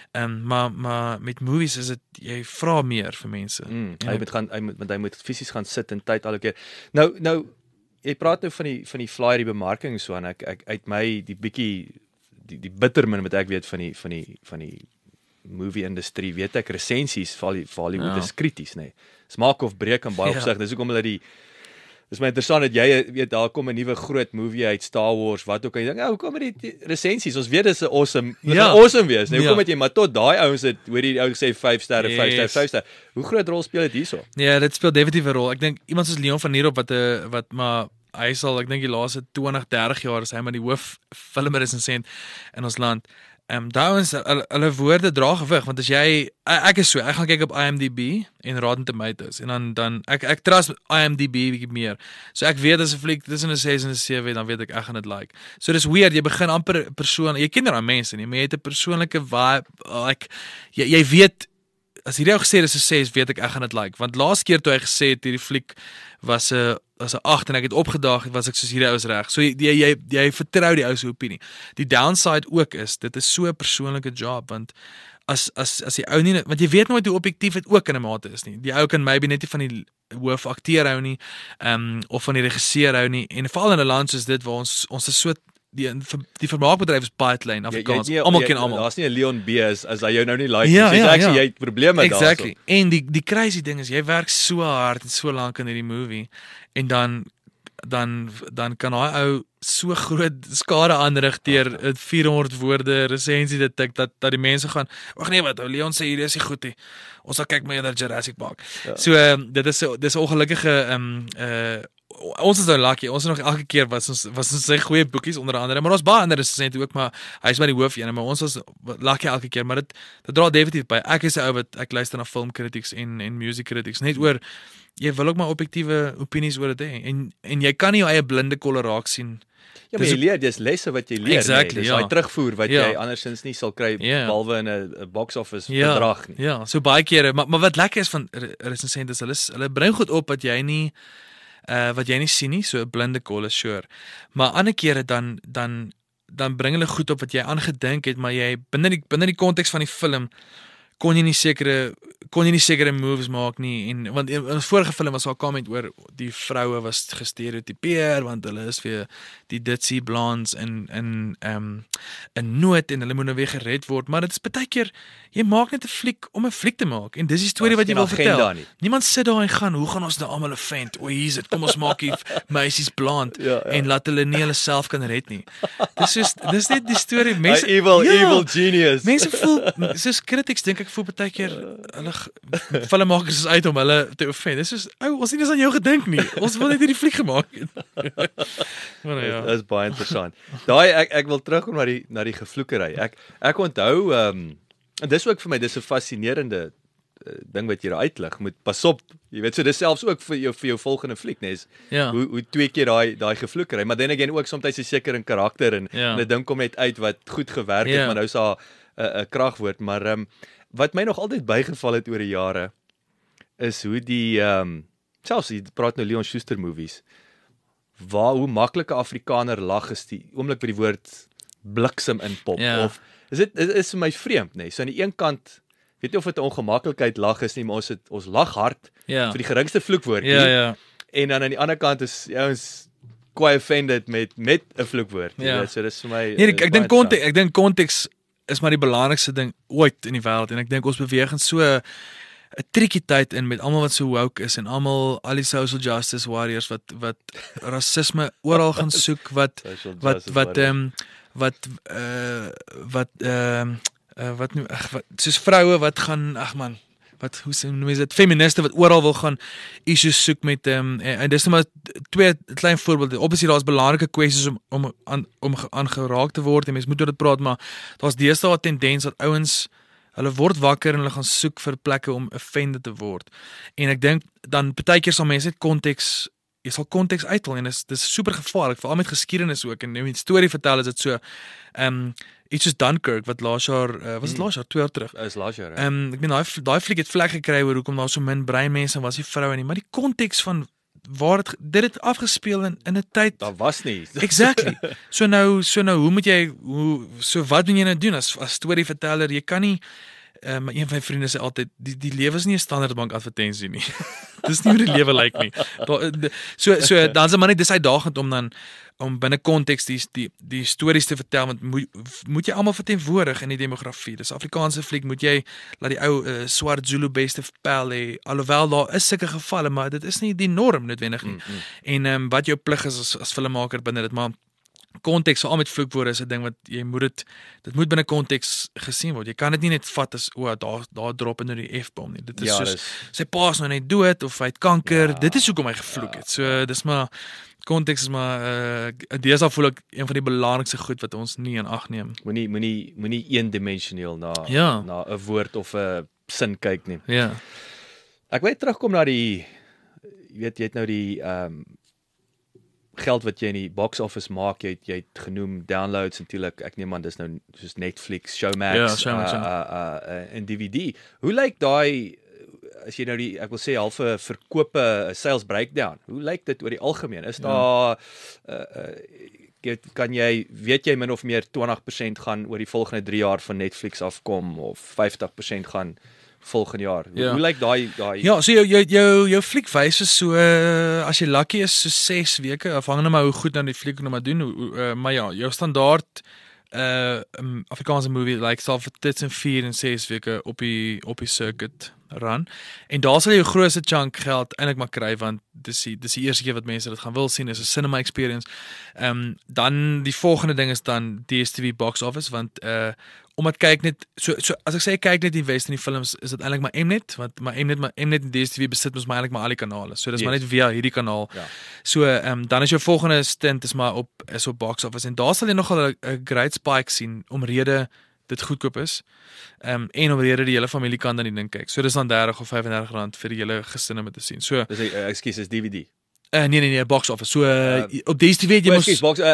Maar met movies is dit jy vra meer vir mense. Hy moet fisies gaan sit en tyd al keer. Nou jy praat nou van die flyer, die bemarking so en ek uit my die bietjie die bittermin wat ek weet van die movie industrie, weet ek resensies vir Hollywood is krities, nê. Smaak of breek in baie opsigte. Dis hoekom hulle dis my interessant dat jy weet daar kom 'n nuwe groot movie uit Star Wars wat ook en jy dink, hoekom het die resensies? Ons weet dis 'n awesome wees. Nou hoekom het jy maar tot daai ouens het hoor die ou sê 5 sterre, 5 sterre. Hoe groot rol speel dit hierso? Ja, dit speel definitief 'n rol. Ek dink iemand soos Leon van Nierop wat maar hy sal, ek dink die laaste 20-30 jaar is hy maar die hoof filmresensent in ons land. Daans hulle woorde dra gewig want as jy ek is so ek gaan kyk op IMDb en Rotten Tomatoes en dan ek trust IMDb bietjie meer. So ek weet as 'n fliek tussen 'n 6 en 'n 7 dan weet ek gaan dit like. So dis weird, jy begin amper persoon, jy ken daai mense nie, maar jy het 'n persoonlike vibe like jy weet as hierdie ou gesê dis 'n 6, weet ek gaan dit like. Want laas keer toe hy gesê het hierdie fliek was 'n 8 en ek het opgedaag het was ek soos hierdie ou is reg. So jy vertrou die ou se opinie. Die downside ook is dit is so 'n persoonlike job want as die ou nie want jy weet nooit hoe objektief dit ook in 'n mate is nie. Die ou kan maybe net nie van die hoofakteur hou nie of van die regisseur hou nie en veral in 'n land soos dit waar ons is so die vermaakbedryf is baie klein Afrikaans. Almal ken almal. Daar's nie 'n Leon B as hy jou nou nie like nie. Jy het probleme daarso. Exactly. En die crazy ding is jy werk so hard en so lank in hierdie movie en dan kan hy ou so groot skade aanrig deur 400 woorde resensie dit tik dat die mense gaan wag nee wat Leon sê hier is nie goed nie. Ons sal kyk maar eerder Jurassic Park. Ja. So dit is ongelukkige ons is nou lucky, ons is nog elke keer was ons sy goeie boekies onder andere, maar ons baie ander resensente ook, maar hy is maar die hoofeen, maar ons was lucky elke keer, maar dit dra definitief by. Ek is 'n ou wat ek luister na film critics en music critics, net jy wil ook maar objektiewe opinies oor dit hê, en jy kan nie jou eie blinde kolle raak sien Ja, maar jy leer, dis lesse wat jy leer, Exactly, dis ja. daai terugvoer wat Ja. jy andersins nie sal kry Ja. behalwe in 'n box office bedrag nie. Ja, so baie kere, maar wat lekker is van resensente is hulle bring goed op wat jy nie sien nie, so 'n blinde call is sure. Maar ander kere dan bring hulle goed op wat jy aangedink het, maar jy binne die konteks van die film kon jy nie sekere moves maak nie en want in 'n vorige film was daar 'n comment oor die vroue was gestereotipeer want hulle is weer die ditsie blondes in nood en hulle moet nou weer gered word, maar dit is baie keer jy maak net 'n fliek om 'n fliek te maak en dis die storie wat jy wil vertel. Niemand sit daar en gaan, hoe gaan ons nou almal 'n vent? O, hier's dit. Kom ons maak die meisies blond en laat hulle nie hulle self kan red nie. Dis net die storie. Mense evil genius. Mense voel soos critics dink ek voel baie keer hulle filmmakers is uit om hulle te offend. Dis soos ons het nie eens aan jou gedink nie. Ons wil net hierdie fliek gemaak het. Maar ja. Dit is baie interessant. Daai ek wil terugkom na die gevloekery. Ek onthou en dis ook vir my dis 'n fascinerende ding wat jy daar uitlig. Moet pas op. Jy weet so dis selfs ook vir jou volgende fliek, nee. Ja. Hoe twee keer daai gevloekery, maar dan again ook soms hy seker in karakter en 'n ding kom net uit wat goed gewerk het, maar nou is daar 'n kragwoord, maar wat my nog altyd bygeval het oor die jare is hoe die selfs jy praat nou Leon Schuster movies. Hoe maklike Afrikaner lag is die oomblik by die woord bliksem inpop of is vir my vreemd, nee. So aan die een kant weet nie of dit 'n ongemaklikheid lag is nie, maar ons lag hard vir die geringste vloekwoordjie. Ja. En dan aan die ander kant is ons quite offended met 'n vloekwoord. Ja. So dis vir my ek dink konteks is maar die belangrikste ding ooit in die wêreld en ek dink ons beweeg in so 'n tricky tyd in met almal wat so woke is en al die social justice warriors wat rasisme oral gaan soek wat soos vroue wat gaan hoe noem jy dit feministe wat oral wil gaan issues soek met en dis net maar twee klein voorbeelde. Obviously daar's belangrike kwessies om aangeraak te word en mense moet oor dit praat, maar daar's deesdae 'n tendens dat ouens hulle word wakker en hulle gaan soek vir plekke om offended te word. En ek dink dan baie keer sal mense net jy sal konteks uithaal en dis super gevaarlik, veral met geskiedenis ook en die storie vertel is dit so iets soos Dunkirk wat laas jaar was dit laas jaar 2 jaar terug. Is laas jaar. Ek meen daai fliek het vlek gekry oor hoekom daar so min bruin mense was, nie vroue nie, maar die konteks van waar dit het afgespeel in 'n tyd daar was nie. Exactly. So nou hoe moet jy wat moet jy nou doen as storieverteller? Jy kan nie maar een van my vriende sê altyd die lewe is nie 'n standaard bank advertensie nie. Dis nie hoe die lewe lyk nie. So dan is dit maar net dis uitdagend om binne konteks die stories te vertel, want moet jy almal verteenwoordig in die demografie. Dis Afrikaanse fliek, moet jy laat die ou swart Zulu beste pel hê, alhoewel daar is sulke gevalle, maar dit is nie die norm noodwendig nie. En wat jou plig is as filmmaker binne dit, maar konteks, veral met vloekwoorde is 'n ding wat jy dit moet binne konteks gesien word. Jy kan dit nie net vat as daar drop nou die F-bom nie. Dit is soos sy pa is nou net dood of hy het kanker. Dit is hoekom hy gevloek het. So dis maar konteks is maar deesdae voel ek een van die belangrikste goed wat ons nie in ag neem. Moenie eendimensioneel na 'n woord of 'n sin kyk nie. Ja. Ek wil terugkom na jy het nou die geld wat jy in die box office maak, jy het genoem downloads natuurlik. Ek neem aan dis nou soos Netflix, Showmax, en DVD. Hoe lyk daai as jy nou ek wil sê halfe verkope sales breakdown? Hoe lyk dit oor die algemeen? Is daar weet jy min of meer 20% gaan oor die volgende 3 jaar van Netflix afkom of 50% gaan volgende jaar. Hoe lyk daai? Ja, so jou fliekwyse is so as jy lucky is so 6 weke, afhangende maar hoe goed dan die fliek nou maar doen, maar ja, jou standaard Afrikaanse movie sal vir tussen 4 en 6 weke op die circuit run. En daar sal jy jou grootste chunk geld eintlik maar kry, want dis die eerste keer wat mense dit gaan wil sien, is 'n cinema experience. Dan die volgende ding is dan DStv box office, want omdat kyk net so as ek sê kyk net die West in die films, is dit eintlik maar Mnet, want maar Mnet en DStv besit ons maar eintlik maar al die kanale. So dis maar net via hierdie kanaal. Ja. So dan is jou volgende stint is op box office, en daar sal jy nogal 'n great spike sien omrede dit goedkoop is. En omrede die hele familie kan dan die ding kyk. So dis dan 30 of 35 rand vir die hele gesin om te sien. So dis ekskuus, is DVD. Nee, box office. So op DStv het jy mos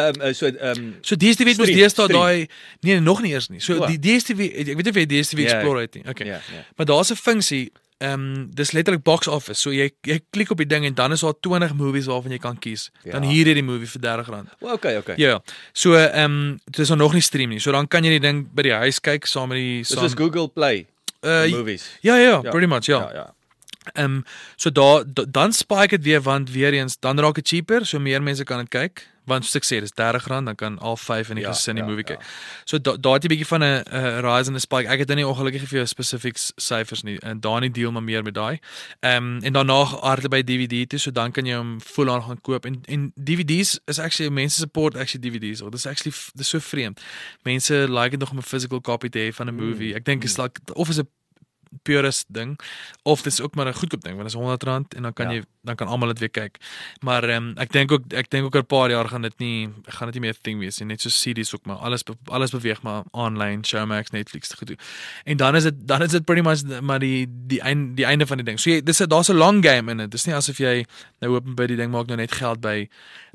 so DStv het mos deesdae daai nee, nog nie eers nie. So die DStv, ek weet nie of jy DStv Explorer het nie. Okay. Ja. Maar daar's 'n funksie, dis letterlik box office. So jy klik op die ding en dan is daar 20 movies waarvan jy kan kies. Dan hier het die movie vir R30. Okay. Ja. So dit is nog nie stream nie. So dan kan jy die ding by die huis kyk saam met die Dis Google Play movies. Ja, pretty much, ja. So dan spike dit weer, want weer eens dan raak dit cheaper, so meer mense kan dit kyk, want soos ek sê, dis R30, dan kan al 5 in die gesin die movie kyk. So daar het jy 'n bietjie van 'n rise en 'n spike. Ek het nou nie ongelukkig vir jou spesifiek syfers nie, en daar nie deel maar meer met daai. En daarna hardloop by DVD toe, so dan kan jy hom full aan gaan koop, en DVD's is actually, mense support actually DVD's, or dis so vreemd. Mense like dit nog om 'n physical copy te hê van 'n movie. Ek dink is like, of is 'n purist ding, of dit is ook maar 'n goedkoop ding, want dit is R100 en dan kan almal dit weer kyk. Maar ek dink ook oor 'n paar jaar gaan dit nie meer 'n ding wees nie, net so CD's ook, maar alles beweeg maar online, Showmax, Netflix te gedoen. En dan is dit pretty much maar die einde van die ding. So daar's 'n long game in dit. Dis nie asof jy nou hoop by die ding maak nou net geld by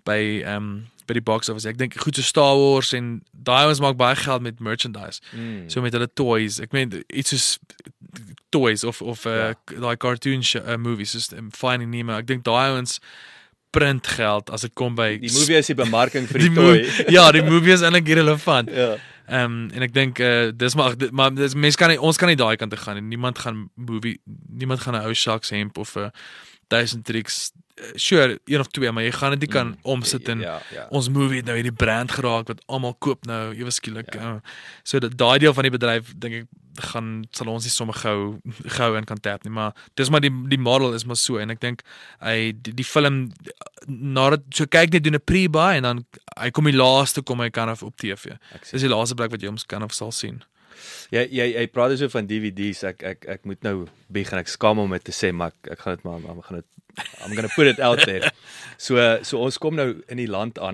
die box office. Ek dink goed so Star Wars en daai ons maak baie geld met merchandise. So met hulle toys. Ek meen iets soos toys of daai cartoon movies, soos Finding Nemo. Ek dink daai ons print geld as dit kom by die movie is die bemarking vir die toy. Ja, die movie is eintlik irrelevant. Ja. En ek dink dis maar ons kan nie daai kant toe gaan nie. Niemand gaan 'n ou Sharks hemp of 'n 1000 tricks, sure, 1 of 2, maar jy gaan dit nie kan omsit in ons movie het nou hierdie brand geraak wat almal koop nou ewe skielik. So daai deel van die bedryf dink ek sal ons nie sommer gou in kan tap nie, maar dis maar die model is maar so, en ek dink die film nadat so kyk net doen 'n pre-buy en dan hy kom die laaste hy kan op TV. Dis die laaste plek wat jy ons kan of sal sien. Jy praat so van DVD's, ek moet nou bieg en ek skaam om dit te sê, maar ek gaan dit maar I'm gonna put it out there. So ons kom nou in die land aan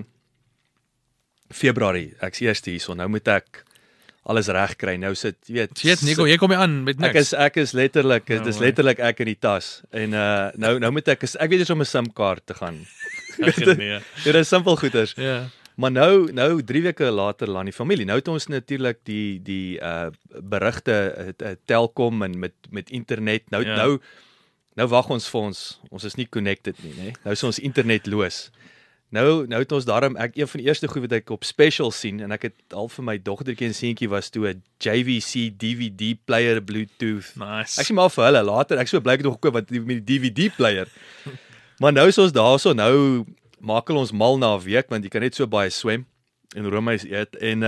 Februarie, ek's eerste hierso, nou moet ek alles reg kry. Nou sit, jy weet, Nico, jy kom hier aan met niks. Ek is letterlik, dis letterlik ek in die tas. En nou moet ek weet eens om 'n SIM-kaart te gaan. Dit is simpel goeders. Ja. Maar nou 3 weke later land die familie. Nou het ons natuurlik die berigte Telkom en met internet. Nou wag ons vir ons is nie connected nie, né? Nou is ons internetloos. Nou het ons daarom, een van die eerste goed wat ek op special sien, en ek het al vir my dogtertjie en seentjie was toe 'n JVC DVD player Bluetooth. Nice. Ek sê maar vir hulle later, ek so blyk nog gekoop wat met die DVD player. Maar nou is ons daarso, nou maak ons mal na 'n week, want jy kan net so baie swem en roomys eet, en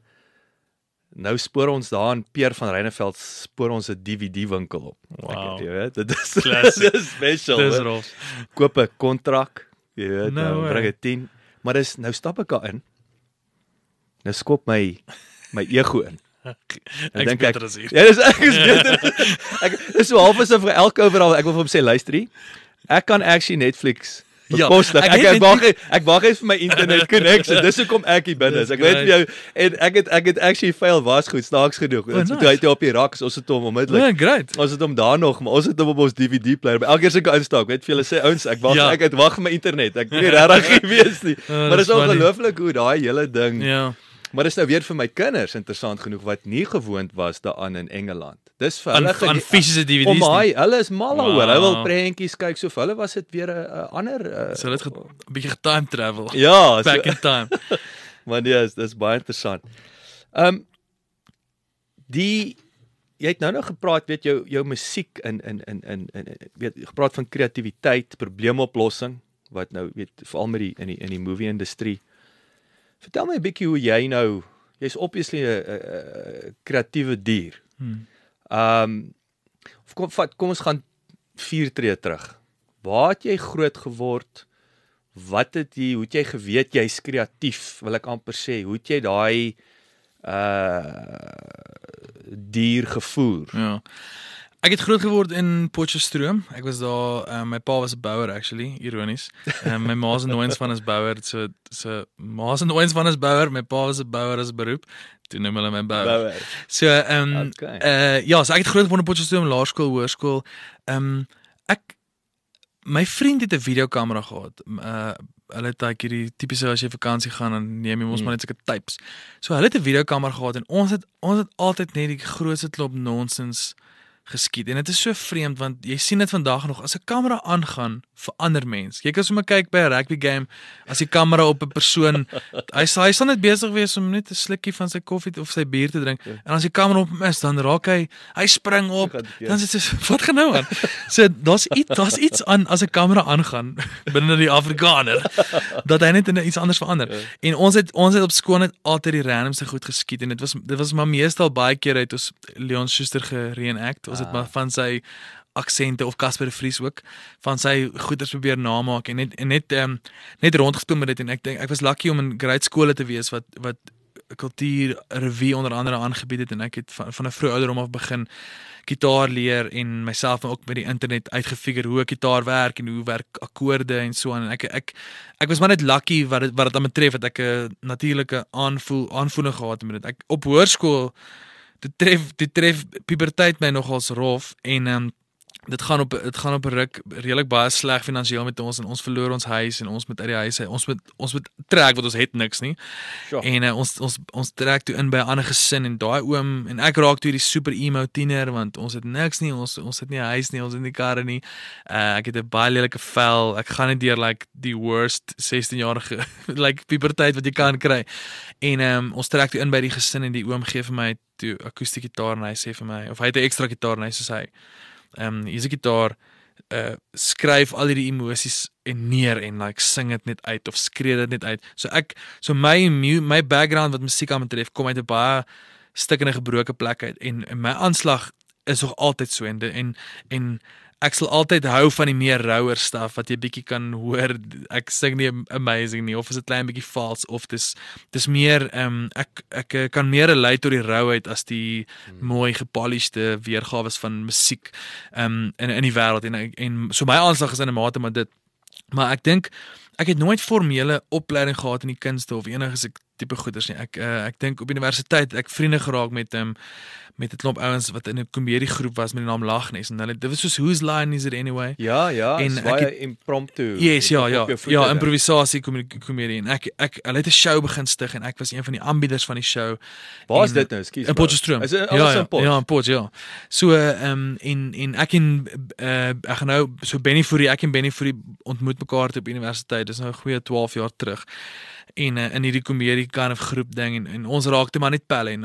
nou spoor ons daar in Peer van Reineveld, spoor ons 'n DVD winkel op. Wow. Jy weet, dit is special. Dis rof. Koop 'n kontrak, jy weet, No nou bring dit 10, maar nou stap ek daar in, nou skop my ego in. Ek dink beter as hier. Ja, ek is beter. Dis so half asof vir elke overal, ek wil vir hom sê, luister, ek kan actually Netflix bekostig. Ek wag net vir my internet connection. Dis hoekom ek hier binne is. Ek weet vir jou, en ek het actually fail was goed, snaaks genoeg. Toe hy op die rak, ons het hom onmiddellik. Ja, great. Ons het hom daar nog, maar ons het hom op ons DVD player. Elke keer as ek instap, weet vir julle sê ouens, ek het wag vir my internet. Ek weet nie regtig gewees nie. Maar dis ongelooflik hoe daai hele ding. Ja. Maar dis nou weer vir my kinders interessant genoeg wat nie gewoond was daaraan in Engeland. Dis vir hulle aan fisiese DVD's. Hulle is mal oor. Hulle wil prentjies kyk, so vir hulle was dit weer 'n ander so dit 'n bietjie time travel. Ja, back in time. Maar nee, dis baie interessant. Jy het nou gepraat, weet jou musiek in weet gepraat van kreatiwiteit, probleemoplossing wat nou weet veral met in die movie industrie. Vertel my 'n bietjie hoe jy nou, jy's obviously 'n kreatiewe dier. Kom ons gaan 4 tree terug. Waar het jy groot geword? Hoe het jy geweet jy's kreatief, wil ek amper sê? Hoe het jy daai dier gevoer? Ja. Ek het groot geword in Potchefstroom. Ek was daar, my pa was 'n bouer actually, ironies. My ma's en ooms van is bouer, so ma's en ooms van is bouer, my pa was 'n bouer as beroep. Toe noem hulle my bouer. So ja, so ek het groot geword in Potchefstroom, laerskool, hoërskool. my vriend het 'n videokamera gehad. Hulle het like hierdie tipiese as jy vakansie gaan dan neem jy mos maar net sulke tapes. So hulle het 'n videokamera gehad en ons het altyd net die grootste klop nonsens geskiet. En dit is so vreemd want jy sien dit vandag nog as 'n kamera aangaan vir ander mens. Jy kan sommer kyk by 'n rugby game as die kamera op 'n persoon hy sal net besig wees om net 'n slukkie van sy koffie of sy bier te drink. En as die kamera op hom is, dan raak hy spring op. Dan is dit so wat gaan nou aan? So daar's iets aan as 'n kamera aangaan binne die Afrikaner dat hy net in iets anders verander. En ons het op skool net altyd die randomste goed geskiet en dit was maar meestal baie keer uit ons Leon Schuster gereenact. Ons het maar van sy aksente of Casper de Vries ook van sy goeders probeer namaak en net rondgespeel met dit en ek dink ek was lucky om in grade skole te wees wat kultuur revue onder andere aangebied het en ek het van 'n vroeë ouderdom af begin gitaar leer en myself ook by die internet uitgefigure hoe 'n gitaar werk en hoe werk akkoorde en so aan en ek was maar net lucky wat dit aan betref dat ek 'n natuurlike aanvoeling gehad het met dit. Ek op hoërskool dit tref puberteit my nogals rof en dit gaan op 'n ruk redelik baie sleg finansiëel met ons en ons verloor ons huis en ons moet uit die huis uit. Ons moet trek want ons het niks nie. Sure. En ons trek toe in by 'n ander gesin en daai oom en ek raak toe die super emo tiener want ons het niks nie. Ons het nie 'n huis nie, ons het nie karre nie. Ek het 'n baie lelike vel. Ek gaan net deur like die worst 16-jarige like puberteit wat jy kan kry. En ons trek toe in by die gesin en die oom gee vir my toe akoestiese gitaar en hy sê vir my of hy het 'n ekstra gitaar en hy sê hy hier's 'n gitaar, skryf al hierdie emosies en neer en like sing dit net uit of skree dit net uit. So my background wat musiek aan betref kom uit 'n baie stikkende gebroke plek uit en my aanslag is nog altyd so en ek sal altyd hou van die meer rouer stuff wat jy bietjie kan hoor. Ek sing nie amazing nie of is dit klein bietjie vals of dis meer ek kan meer relate tot die rouheid as die mooi gepolished weergawe van musiek in die wêreld en so my aanslag is in 'n mate maar dit. Maar ek dink ek het nooit formele opleiding gehad in die kunste of enige tipe goeders nie. Ek dink op universiteit ek vriende geraak met 'n klomp ouens wat in 'n komediegroep was met die naam Lagnes en hulle dit was soos Whose Line Is It Anyway? Ja, en baie impromptu. Yes, ja, improvisasie komedie en hulle het 'n show begin stig en ek was een van die aanbieders van die show. Waar is dit nou? Ekskuus. In Potchefstroom. Is dit alles in Potch? Ja, in Potch, ja. So en ek gaan nou so Benny Fourie ontmoet mekaar op universiteit. Dis nou 'n goeie 12 jaar terug. En in hierdie komedie kind of groep ding en ons raakte maar net pelle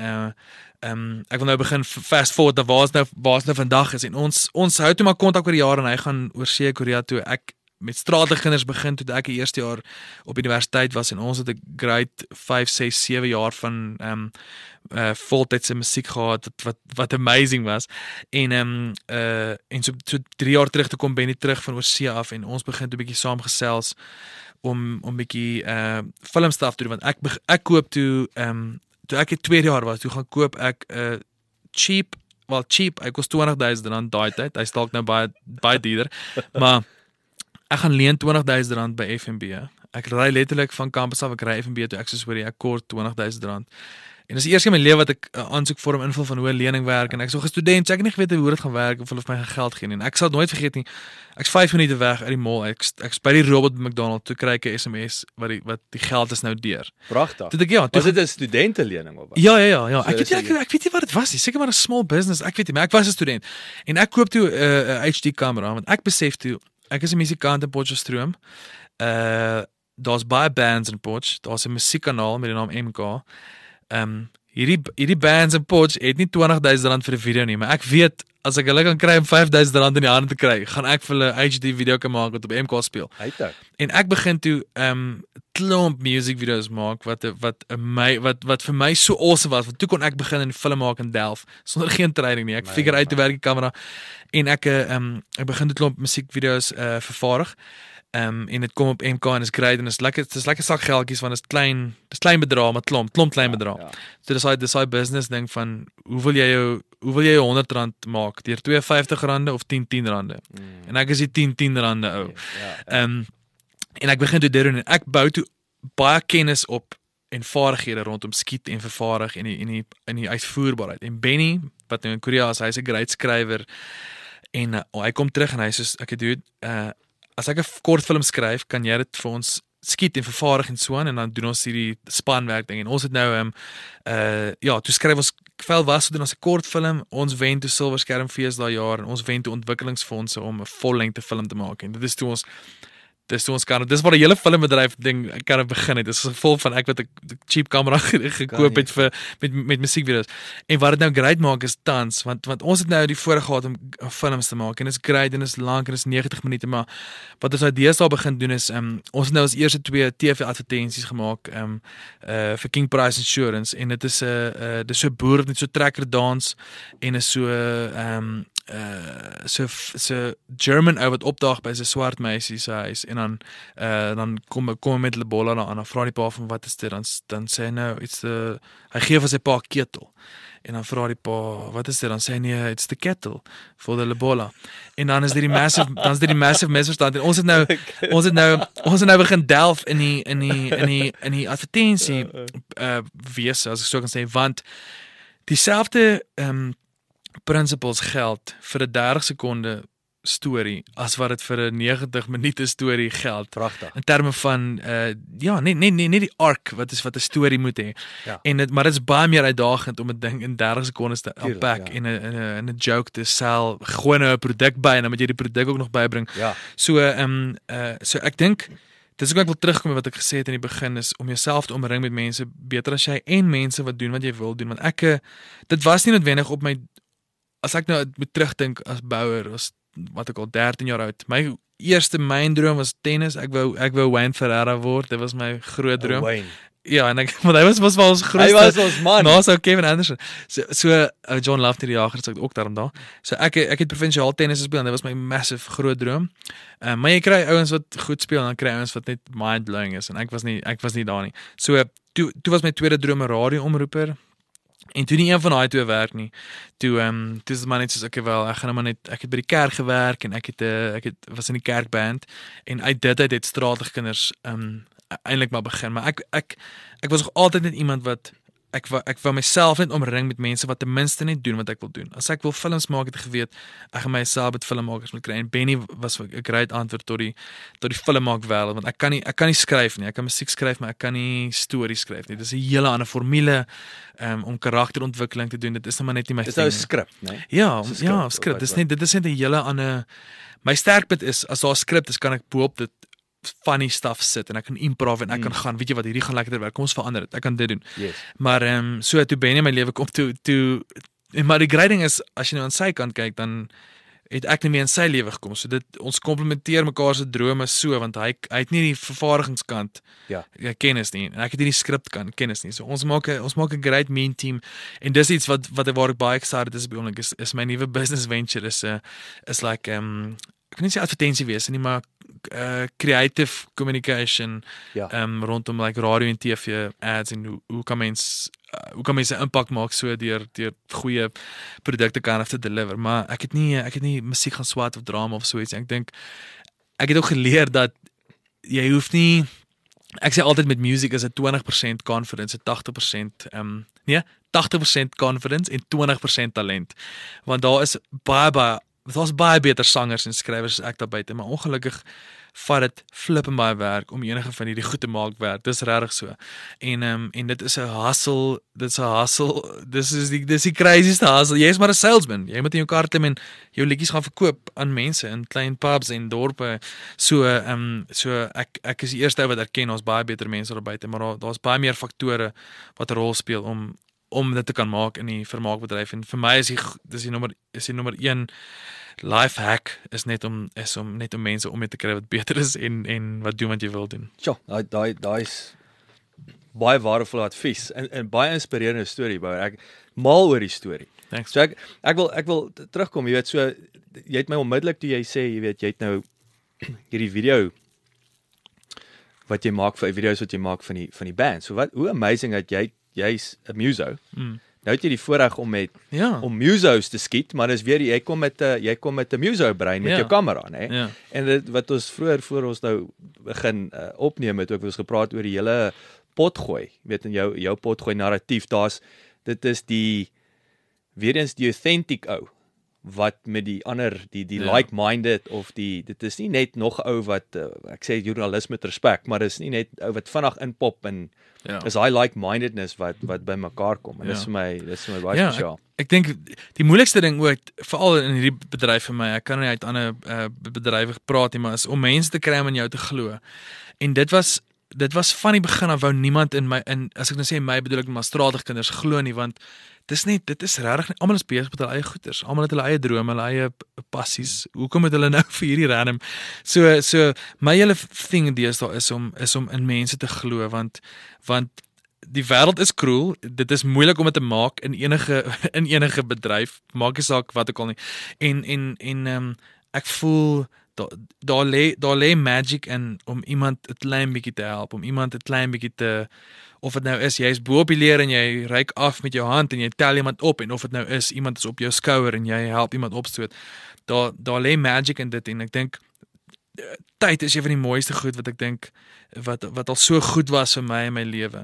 en ek wil nou begin fast forward na waar ons nou vandag is en ons hou toe maar kontak oor die jare en hy gaan oor see Korea toe ek met straatkinders begin toe ek die eerste jaar op universiteit was en ons het 'n grade 5, 6, 7 jaar van voltydse musiek gehad wat amazing was en so 3 jaar terug toe kom Benny terug van oor see af en ons begin 'n bietjie saamgesels om bietjie filmstuff te doen want ek koop toe ek het 2 jaar was toe gaan koop ek cheap, hy kos R20,000 daai tyd. Hy stalk nou baie duurder. Maar ek gaan leen R20,000 by FNB. Ek ry letterlik van kampus af, ek ry FNB toe ek soos hoor ek kort R20,000. En dis die eerste keer in my lewe wat ek 'n aansoekvorm invul van hoe 'n lening werk en ek so 'n student, so ek het nie geweet hoe dit gaan werk of hulle vir my geld gee nie. En ek sal nooit vergeet nie. Ek's 5 minute weg uit die mall. Ek's by die robot by McDonald's toe kry ek 'n SMS wat die geld is nou deur. Pragtig. Toe ek was dit 'n studentelening of wat? Ja. Ek weet nie wat dit was nie. Seker maar 'n small business. Ek weet nie, maar ek was 'n student. En ek koop toe 'n HD kamera want ek besef toe ek is 'n musikant in Potchefstroom. Daar's baie bands in Potch. Daar's 'n musiekkanaal met die naam MK. Hierdie bands in Potch het nie R20,000 vir 'n video nie, maar ek weet as ek hulle kan kry om R5,000 in die hande te kry, gaan ek vir hulle HD video kan maak wat op MK speel. En ek begin toe klomp music videos maak wat vir my so awesome was. Want toe kon ek begin in film maak in Delft sonder geen training nie. Ek figure uit hoe werk die kamera en ek begin die klomp musiek videos vervaardig. En dit kom op MK en is great en is lekker sak geldjies want is klein bedrag maar klomp klein bedrag. So dis daai business ding van hoe wil jy jou R100 maak deur R52 of R10. En ek is die R10 ou. En ek begin toe dit doen en ek bou toe baie kennis op en vaardighede rondom skiet en vervaardig en die uitvoerbaarheid. En Benny wat nou in Korea is, hy's 'n great skrywer. En hy kom terug en hy sê, okay dude, as ek 'n kortfilm skryf, kan jy dit vir ons skiet en vervaardig en so aan, en dan doen ons hierdie spanwerk ding, en ons het nou, toe skryf ons Vel was doen ons 'n kortfilm, ons wen toe Silver Skermfees daai jaar, en ons wen toe ontwikkelingsfondse om 'n vollengte film te maak, en dit is toe ons dis waar die hele filmbedryf ding kan begin het. Dit is gevolg van ek wat 'n cheap kamera gekoop het vir met musiekvideo's. En wat dit nou great maak is tans, want ons het nou die voorreg gehad om films te maak, en dit is great en dit is lank en dit is 90 minute, maar wat ons nou deesdae begin doen is ons het nou ons eerste 2 TV advertensies gemaak vir King Price Insurance, en dit is so boer wat net so trekker dans, en is so German ou wat opdaag by sy swart meisie se huis, en dan kom met hulle bolla aan, dan vra die pa van wat is dit, dan sê hy nou hy gee vir sy pa ketel, en dan vra die pa wat is dit, dan sê hy nee, it's the kettle for the lebola, en dan is dit die massive misverstand, en ons het nou begin delf in die advertensie wese, as ek so kan sê, want dieselfde principles geld vir 'n 30 sekonde storie as wat dit vir 'n 90 minute storie geld. Pragtig. In terme van nie die arc wat 'n storie moet hê. Ja. Maar dit is baie meer uitdagend om 'n ding in 30 sekondes te unpack, ja. en 'n joke te sell, gewoon 'n produk by, en dan moet jy die produk ook nog bybring. Ja. So ek dink dis ook ek wil terugkom wat ek gesê het in die begin, is om jouself te omring met mense beter as jy, en mense wat doen wat jy wil doen, want dit was nie noodwendig op my, as ek nou moet terugdink as bouer, was wat ek al 13 jaar oud, my eerste droom was tennis, ek wou Wayne Ferreira word, dit was my groot droom. Wayne. Ja, en want hy was wel ons grootste. Hy was ons man. Nou so Kevin Anderson. So John Lafferty die jager, so ook daarom daar. So ek het provinsiaal tennis gespeel, en dit was my massive groot droom. Maar jy kry ouens wat goed speel, en dan kry ouens wat net mind-blowing is, en ek was nie daar nie. So toe was my tweede droom 'n radioomroeper. En toe nie een van daai twee werk nie. Toe is dit maar net soos ek het by die kerk gewerk, en ek was in die kerkband, en uit dit het stratige kinders eintlik maar begin, maar ek was nog altyd net iemand wat ek wou myself net omring met mense wat ten minste net doen wat ek wil doen. As ek wil films maak, het ek geweet ek gaan myself met filmmakers moet kry, en Benny was 'n great antwoord tot die filmmaak wêreld, want ek kan nie skryf nie. Ek kan musiek skryf, maar ek kan nie stories skryf nie. Dit is 'n hele ander formule om karakterontwikkeling te doen. Dit is nou maar net nie my ding. Dis nou 'n skrip, né? Ja, skrip. Dit is net 'n hele ander. My sterkpunt is as daar 'n skrip is, kan ek bo-op dit funny stuff sit, en ek kan improv, en ek kan gaan, weet jy wat, hierdie gaan lekkerder werk, kom ons verander dit, ek kan dit doen. Yes. Maar so toe Benny in my lewe kom, maar die grading is, as jy nou aan sy kant kyk, dan het ek nie meer in sy lewe gekom, so ons komplementeer mekaar se drome so, want hy het nie die vervaardigingskant kennis nie, en ek het nie die skripkant kennis nie, so ons maak 'n great mean team, en dis iets waar ek baie excited is, is my nuwe business venture, is like, ek kan nie sê advertensie wees nie, maar creative communication rondom like radio en TV ads, en hoe kan mense 'n impak maak so deur goeie produkte kan te deliver, maar ek het nie musiek gaan swat of drama of so iets. Ek dink ek het ook geleer dat jy hoef nie, ek sê altyd met music is 'n 20% confidence, 'n 80% confidence en 20% talent, want daar's baie beter sangers en skrywers as ek daar buite, maar ongelukkig vat dit flippend baie werk om enige van hierdie goed te maak werk. Dis regtig so. En dit is 'n hustle, dis die crazieste hustle. Jy is maar 'n salesman. Jy moet in jou kar klim en jou liedjies gaan verkoop aan mense in klein pubs en dorpe. So ek is die eerste ou wat erken ons baie beter mense daar buite, maar daar's baie meer faktore wat 'n rol speel om dit te kan maak in die vermaakbedryf. En vir my is die nommer 1 life hack is net om mense om mee te kry wat beter is en wat doen wat jy wil doen. Ja, daai is baie waardevol advies en baie inspirerende storie, Bouwer. Ek mal oor die storie. Thanks. So ek wil terugkom, jy weet, so jy het my onmiddellik toe jy sê, jy weet, jy het nou hierdie video wat jy maak vir video's wat jy maak van die band. So hoe amazing dat jy's 'n muso. Nou het jy die voorreg om om musos te skiet, maar dis weer jy kom met 'n muso brein met jou kamera, né? Ja. En dit wat ons vroeër voor ons nou begin opneem het, ook ons gepraat oor die hele potgooi, weet in jou potgooi narratief, dit is weer eens die authentic ou wat met die ander die Ja. like-minded of dit is nie net nog ou wat ek sê journalisme met respek, maar dis nie net ou wat vinnig inpop en Ja. is daai like-mindedness wat by mekaar kom en Ja. dis vir my baie Ja, spesiaal. Ek dink die moeilikste ding ook veral in hierdie bedryf vir my, ek kan nie uit ander bedrywe praat nie, maar is om mense te kry om in jou te glo. En dit was van die begin af wou niemand in as ek nou sê my bedoel ek maar straatligkinders glo nie, want dit is regtig almal is besig met hulle eie goeders. Almal het hulle eie drome, hulle eie passies. Hoekom het hulle nou vir hierdie random so my hele ding deesdae is om in mense te glo want die wêreld is cruel. Dit is moeilik om dit te maak in enige bedryf. Maak nie saak wat ook al nie. En ek voel daar lê magic in om iemand 'n klein bietjie te help, om iemand 'n klein bietjie te of dit nou is jy's bo op die leer en jy reik af met jou hand en jy tel iemand op en of dit nou is iemand is op jou skouer en jy help iemand opstoot. Daar lê magic in dit en ek dink tyd is een van die mooiste goed wat ek dink wat al so goed was vir my in my lewe.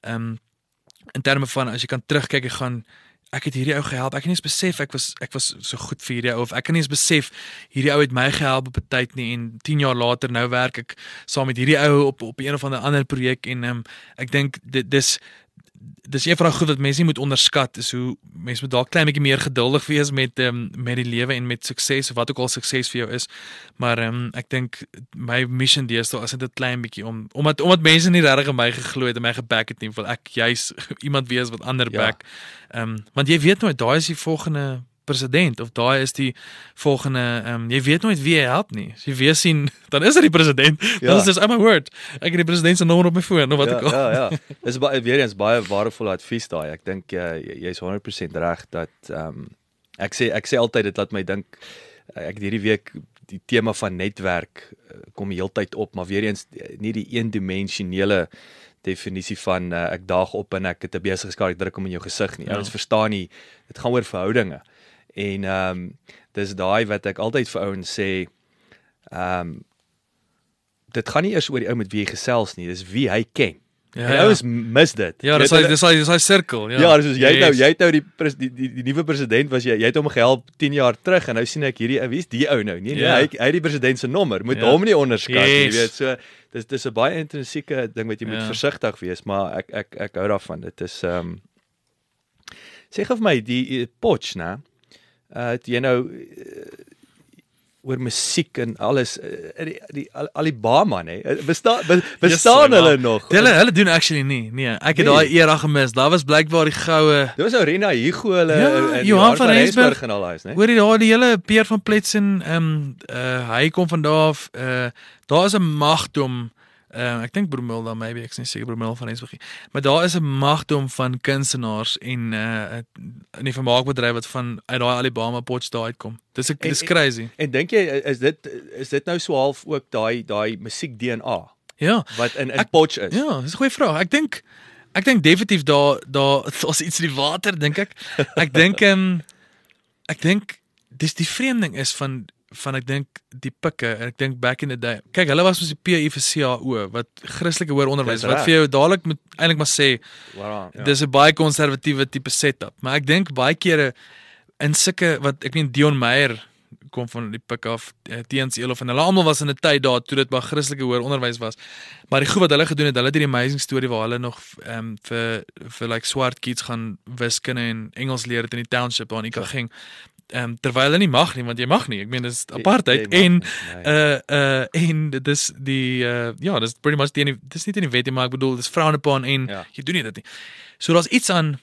In terme van as jy kan terugkyk en ek het hierdie ou gehelp. Ek het nie eens besef ek was so goed vir hierdie ou of ek kan nie eens besef hierdie ou het my gehelp op 'n tyd nie en 10 jaar later nou werk ek saam met hierdie ou op een of ander projek en ek dink dis een van die goed wat mense nie moet onderskat is hoe mense moet dalk klein bietjie meer geduldig wees met die lewe en met sukses of wat ook al sukses vir jou is. Maar ek dink my mission deesdae is dit 'n klein bietjie omdat mense nie regtig in my geglo het en my geback het nie, wil ek juis iemand wees wat ander back. Want jy weet nooit daai is die volgende president of daai is die volgende jy weet nooit wie hy help nie. As jy weer sien, dan is dit die president. Dan is dit my word. Ek het die president se nommer op my foon of wat ook al. Ja. Dis weer eens baie waardevolle advies daai. Ek dink jy's 100% reg dat ek sê altyd dit laat my dink ek het hierdie week die tema van netwerk kom die hele tyd op, maar weer eens nie die eendimensionele definisie van ek daag op en ek het 'n besigheidskaart ek druk hom in jou gesig nie. Ouens verstaan nie, dit gaan oor verhoudinge. En dis daai wat ek altyd vir ouens sê, dit gaan nie eers oor die ou met wie jy gesels nie, dis wie hy ken. En ouens mis dit. Ja, dis hy sirkel. Ja, dis jy het nou die nuwe president was jy het hom gehelp 10 jaar terug en nou sien ek hierdie wie is die ou nou? Nee, hy het die president se nommer. Moet hom nie onderskat nie, jy weet. So dis 'n baie intrinsieke ding wat jy moet versigtig wees, maar ek hou daarvan. Dit is sê gou vir my die Potch, né? Jy nou oor musiek en alles die Alibama nê bestaan hulle nog? Hulle doen actually nie. Nee, ek het daai era gemis. Daar was blykbaar die goue. Dit was ou Rena Hugo hulle en Johan van Rensburg en al daai is, né? Hoor jy die hele Peer van Pletsen hy kom van daar af. Daar is 'n magdom ek dink Bromel dan maybe ek is nie seker Bromel van Rensburg. Maar daar is 'n magdom van kunstenaars en in die vermaakbedryf wat uit daai Alibama Potch daar uitkom. Dis crazy. En dink jy is dit nou so half ook daai musiek DNA? Ja. Wat in Potch is? Ja, dis 'n goeie vraag. Ek dink definitief daar's iets in die water dink ek. Ek dink dis die vreemding is van ek dink die pikke en ek dink back in the day. Kyk, hulle was mos die PI vir CAO wat Christelike hoër onderwys wat vir jou dadelik moet eintlik maar sê dis 'n baie konservatiewe tipe setup. Maar ek dink baie kere in sulke wat ek meen Dion Meyer kom van die pik af teens Elof en hulle almal was in 'n tyd daar toe dit maar Christelike hoër onderwys was. Maar die goed wat hulle gedoen het, hulle het hierdie amazing storie waar hulle nog vir like swart kids gaan wiskunde en Engels leer het in die township daar in Ikageng. Terwyl hulle nie mag nie, want jy mag nie. Ek meen dis apartheid en dis die dis pretty much dis nie in die wet nie, maar ek bedoel dis frowned upon en jy doen nie dit nie. So daar's iets aan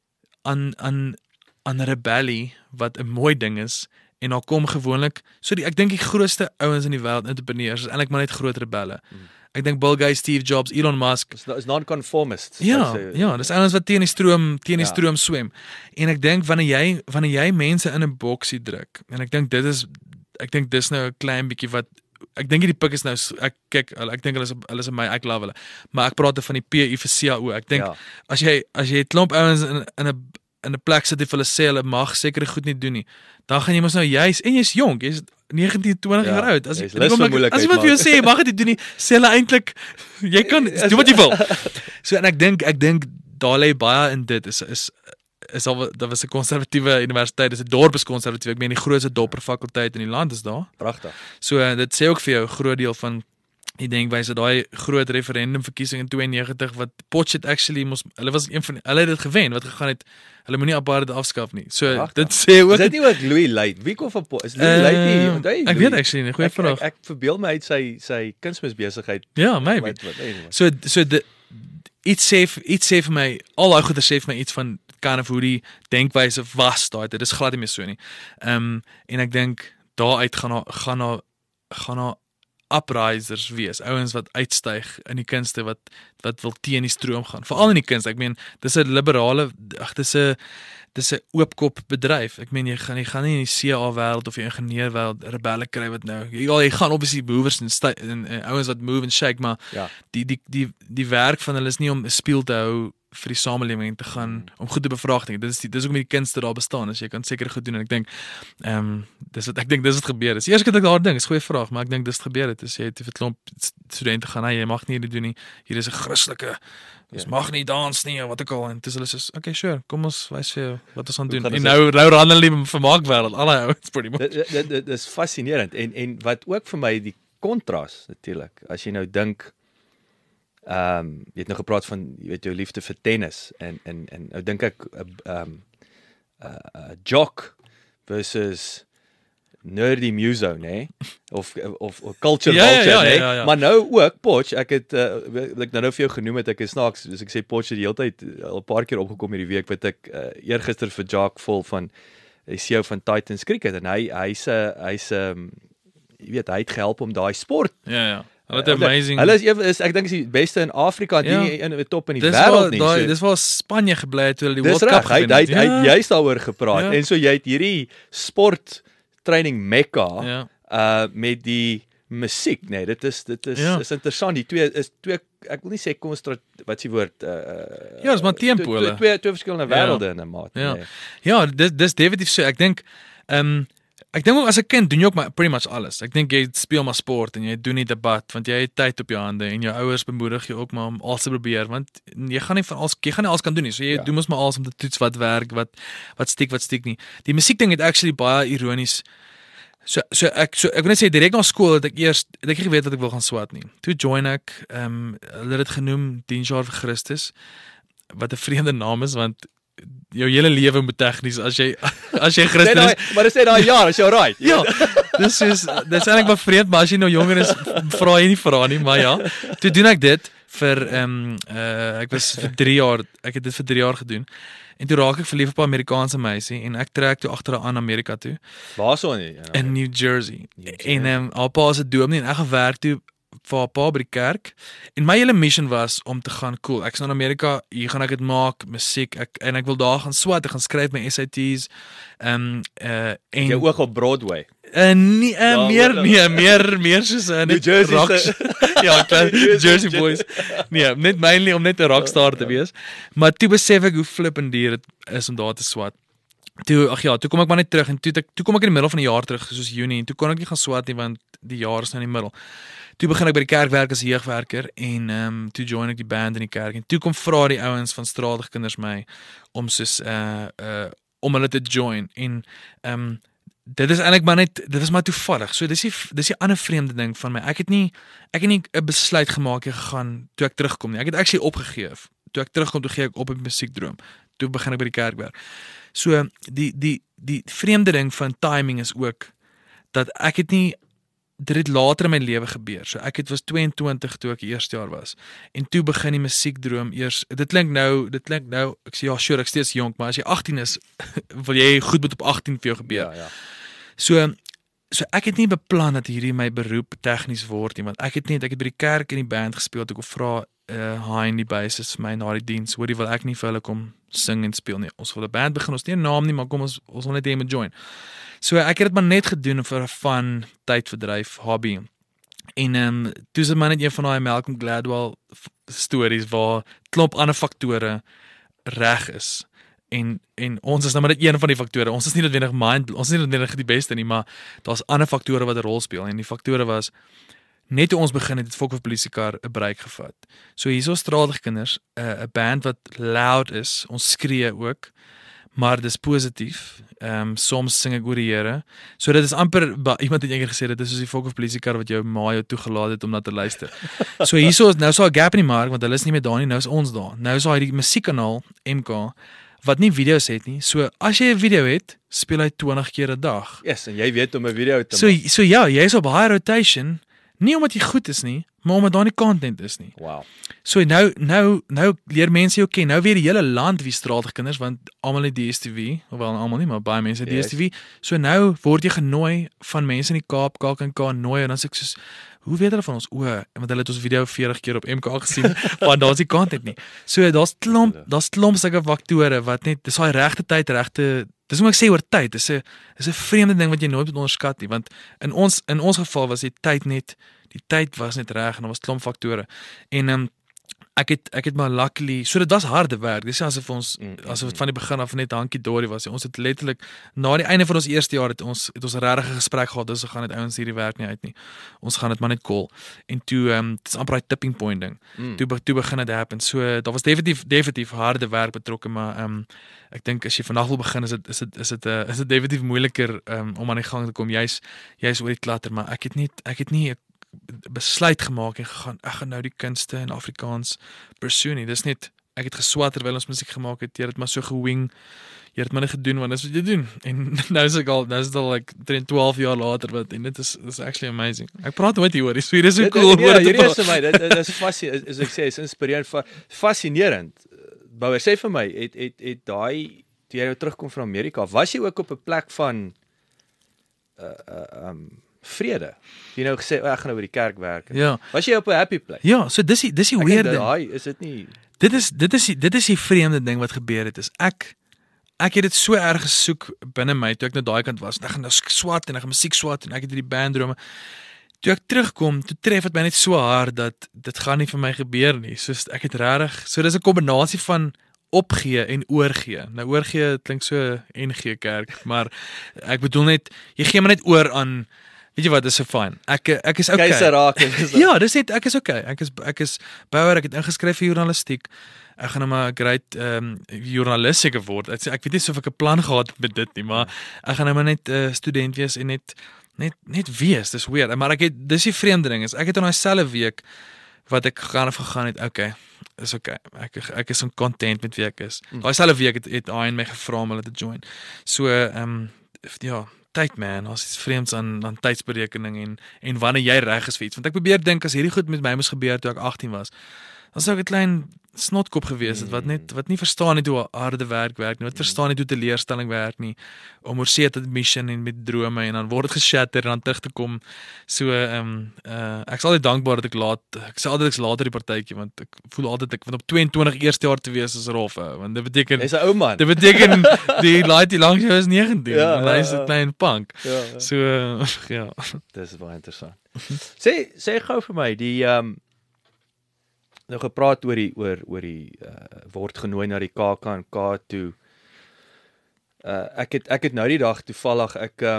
rebellie wat 'n mooi ding is en daar kom gewoonlik ek dink die grootste ouens in die wêreld entrepreneurs is eintlik maar net groot rebelle. Ek dink Bill Gates, Steve Jobs, Elon Musk is non-conformists. Ja, dis ouens wat teen die stroom swem. En ek dink wanneer jy mense in 'n boksie druk en ek dink dis nou 'n klein bietjie wat ek dink hierdie pik is nou ek dink hulle is my ek love hulle. Maar ek praat van die PI vir CAO. Ek dink as jy 'n klomp ouens in 'n plek sit en vir hulle sê hulle mag sekere goed nie doen nie, dan gaan jy mos nou jy's jonk, jy's 19, 20 jaar oud. As iemand vir jou sê, mag dit doen nie, sê hulle eintlik, jy kan doen wat jy wil. So en ek dink daar lê baie in dit is dat was 'n konservatiewe universiteit, dis 'n dorp is konservatief. Ek meen die grootste dopper fakulteit in die land is daar. Pragtig. So dit sê ook vir jou 'n groot deel van die denkwyse daai groot referendumverkiesing in 92 wat Potchefstroom actually hulle was een van hulle het dit gewen wat gegaan het. Hulle moenie apartheid afskaf nie. So Prachtig. dit sê ook Is dit nie ook Louis Luyt? Wie kom van is Louis Luyt nie? Onthou jy ek Louis? weet actually nie, goeie vraag. Ek verbeel my uit sy kunsmisbesigheid. Ja, maybe. Anyway. So iets sê vir my, al daai goeie sê vir my iets van kind of hoe die denkwyse was daai. Dit is glad nie meer so nie. En ek dink daaruit gaan na uprisers wees, ouens wat uitstyg in die kunste wat wil teen die stroom gaan. Veral in die kunste. Ek meen, dis 'n liberale, dis 'n oopkop bedryf. Ek meen jy gaan nie in die CA wêreld of die ingenieur wêreld rebelle kry wat nou. Jy gaan obviously movers en ouens wat move and shake, maar Ja. die werk van hulle is nie om 'n speel te hou vir die samelewing te gaan om goed te bevraagting. Dis ook met die kunste daar bestaan. As jy kan seker goed doen en ek dink dis wat gebeur het. Eers ek daar ding, is 'n goeie vraag, maar ek dink dis wat gebeur het. As jy het 'n klomp studente gaan, jy mag nie dit doen nie. Hier is 'n Christelike ons mag nie dans nie of wat ook al en dis hulle sê, okay, sure, kom ons wys vir jou wat ons gaan doen. En nou handel hulle vermaak-wêreld, al daai ouens pretty much. Dit is fascinerend en wat ook vir my die kontras natuurlik. As jy nou dink jy het nou gepraat van jy weet jou liefde vir tennis en nou dink ek jock versus nerdy muso, né? Of culture vulture, né? Ja. Maar nou ook Potch, ek het ek nou vir jou genoem het ek is snaaks, soos ek sê Potch het die hele tyd al 'n paar keer opgekom hierdie week wat ek eergister vir Jacques Vol van die CEO van Titans Cricket en hy's jy weet hy het gehelp om daai sport. Ja. Hulle het amazing. Hulle is ek dink is die beste in Afrika, nie in die top in die wêreld nie. Dis waar Spanje gebly het toe hulle die World Cup gewen het. Hy het juist daaroor gepraat en so jy het hierdie sport training mekka met die musiek, nee, dit is interessant. Die twee ek wil nie sê wat s'ie woord dis maar teempole. Twee verskillende wêrelde in 'n maat. Ja. Nee. Ja, dis definitief so. Ek dink ook as 'n kind doen jy ook maar pretty much alles. Ek dink jy speel maar sport en jy doen nie debat want jy het tyd op jou hande en jou ouers bemoedig jou ook maar om alles te probeer want jy gaan nie alles kan doen nie. So jy doen mos maar alles om te toets wat werk, wat stiek nie. Die musiek ding het actually baie ironies. So ek wil net sê direk na skool het ek nie geweet wat ek wil gaan swat nie. Toe join ek hulle het dit genoem 10 jaar vir Christus wat 'n vreemde naam is want jou hele lewe moet tegnies as jy Christus maar dis net daai jaar as jy right. Ja. Dis eintlik maar vreemd, maar as jy nou jonger is, vra jy nie vra nie, maar ja. Toe doen ek dit vir ek het dit vir 3 jaar gedoen. En toe raak ek verlief op 'n Amerikaanse meisie en ek trek toe agter haar aan Amerika toe. Waarso nie? In New Jersey. En haar pa se dominee en ek gaan werk toe vir haar pa by die kerk. En my hele mission was om te gaan cool. Ek's nou in Amerika, hier gaan ek dit maak, musiek, en ek wil daar gaan swat, ek gaan skryf my SATs. En jou oog op Broadway. Meer soos New Jersey. Ja, Jersey boys. Nee, net mainly om net 'n rockstar te wees. Maar toe besef ek hoe flippend duur dit is om daar te swat. Toe kom ek maar net terug en toe kom ek in die middel van die jaar terug, soos Junie, en toe kon ek nie gaan swat nie want die jaar is nou in die middel. Toe begin ek by die kerk werk as jeugwerker en toe join ek die band in die kerk en toe kom vra die ouens van Stratige Kinders my om soos om hulle te join en dit is eintlik maar net dit was maar toevallig. So dis die ander vreemde ding van my. Ek het nie 'n besluit gemaak gegaan toe ek terugkom nie. Ek het actually opgegee. Toe ek terugkom toe gee ek op 'n musiekdroom. Toe begin ek by die kerk werk. So die vreemde ding van timing is ook dat ek het nie dit het later in my lewe gebeur. So ek was 22 toe ek eerste jaar was. En toe begin die musiekdroom eers. Dit klink nou ek sê ja, sure, ek steeds jonk, maar as jy 18 is, wil jy goed moet op 18 vir jou gebeur. Ja. So ek het nie beplan dat hierdie my beroep tegnies word nie, want ek het by die kerk en die band gespeel, ek het vra Hein die bassist vir my na die diens, hoorie wil ek nie vir hulle kom sing en speel nie. Ons wil 'n band begin, ons nie 'n naam nie, maar kom ons wil net hê moet join. So ek het dit maar net gedoen vir 'n fun tydverdryf hobby. En toe is dit maar net een van daai Malcolm Gladwell stories waar klomp ander faktore reg is. En ons is nou maar net een van die faktore. Ons is nie noodwendig die beste nie, maar daar's ander faktore wat 'n rol speel en die faktore was net toe ons begin het Fok of Polisiekar 'n breek gevat. So hierso Stratige Kinders, 'n band wat loud is, ons skree ook, maar dis positief. Soms sing ek oor die Here. So dit is amper iemand het eendag gesê dit is soos die volk of polisiekar wat jou ma jou toegelaat het om na te luister. So hierso is nou so 'n gap in die mark want hulle is nie meer daar nie, nou is ons daar. Nou is daar hierdie musiekkanaal MK wat nie video's het nie. So as jy 'n video het, speel hy 20 keer 'n dag. Yes, en jy weet om 'n video te maak. So ja, jy is op high rotation, nie omdat jy goed is nie, maar omdat daar nie content is nie. Wow. So nou leer mense jou ken. Nou weet die hele land wie stratige kinders want almal het DStv, hoewel almal nie, maar baie mense het DStv. So nou word jy genooi van mense in die Kaap, KAK nooi en dan sê ek soos hoe weet hulle van ons? Want hulle het ons video 40 keer op MK gesien, want daar's nie content nie. So daar's klomp sulke faktore wat net dis daai regte tyd, dis hoe ek sê oor tyd. Dis 'n vreemde ding wat jy nooit moet onderskat nie, want in ons geval was die tyd was net reg en daar was klomp faktore. En ek het maar luckily, so dit was harde werk. Dis asof dit van die begin af net hankie-dorie was. Ons het letterlik na die einde van ons eerste jaar het ons regtig 'n gesprek gehad, dus gaan dit ouens hierdie werk nie uit nie. Ons gaan dit maar net call. En toe dit is amper 'n tipping point ding. Toe begin dit happen. So daar was definitief harde werk betrokke, maar ek dink as jy vandag wil begin is dit definitief moeiliker om aan die gang te kom. Jy's oor die klatter, maar ek het nie besluit gemaak en gegaan, ek gaan nou die kunste in Afrikaans pursue nie. Dis net, ek het geswat terwyl ons musiek gemaak het, jy het maar so gewing, jy het maar net gedoen, want dis wat jy doen. En nou is dit al like 12 jaar later, en dit is actually amazing. Ek praat nooit hieroor, so hier is so cool. Hierdie is vir my, dit is fascinerend, as ek sê, is inspirerend, fascinerend. Bouwer, sê vir my, het daai, toe jy nou terugkom van Amerika, was jy ook op 'n plek van vrede. Jy nou gesê ek gaan nou by die kerk werk. Ja. Was jy op 'n happy place? Ja, so dis die weird ding. Is dit nie? Dit is die vreemde ding wat gebeur het. Is ek het dit so erg gesoek binne my toe ek na daai kant was. Ek gaan nou swat en ek gaan musiek swat en ek het hierdie banddrome. Toe ek terugkom, toe tref dit my net so hard dat dit gaan nie vir my gebeur nie. So ek het regtig, so dis 'n kombinasie van opgee en oorgee. Nou oorgee klink so NG Kerk, maar ek bedoel net jy gee maar net oor aan. Weet jy wat, dis so fyn. Ek is okay. Keiser raak. Ja, dis net ek is okay. Ek is Bouwer, ek het ingeskryf vir journalistiek. Ek gaan nou maar 'n great joernalis seker word. Ek weet nie of ek 'n plan gehad het met dit nie, maar ek gaan nou maar net student wees en net wees. Dis weird. Maar dis die vreemde ding is, ek het in daai selfe week wat ek gegaan het, okay. Is okay. Ek is content met wie ek is. Daai selfe week het Ian my gevra om hulle te join. So ja, tyd man, as iets vreemds aan tydsberekening en wanneer jy reg is vir iets. Want ek probeer dink as hierdie goed met my moes gebeur toe ek 18 was, dan sou ek 'n klein snotkop gewees het wat nie verstaan het hoe harde werk nie, wat verstaan het hoe teleurstelling werk nie, om oor see te mission en met drome en dan word dit geshatter en dan terug te kom. So ek is altyd dankbaar dat ek sê altyd ek's later die partytjie, want ek voel altyd want op 22 eerste jaar te wees is rof, want dit beteken jy's 'n ou man. Dit beteken die laaitjie langs jou is 19 ja, en hy is 'n klein punk. Ja. So ja. Dis baie interessant. Sê gou vir my die nou gepraat oor die word genooi na die KAK toe. Ek het nou die dag toevallig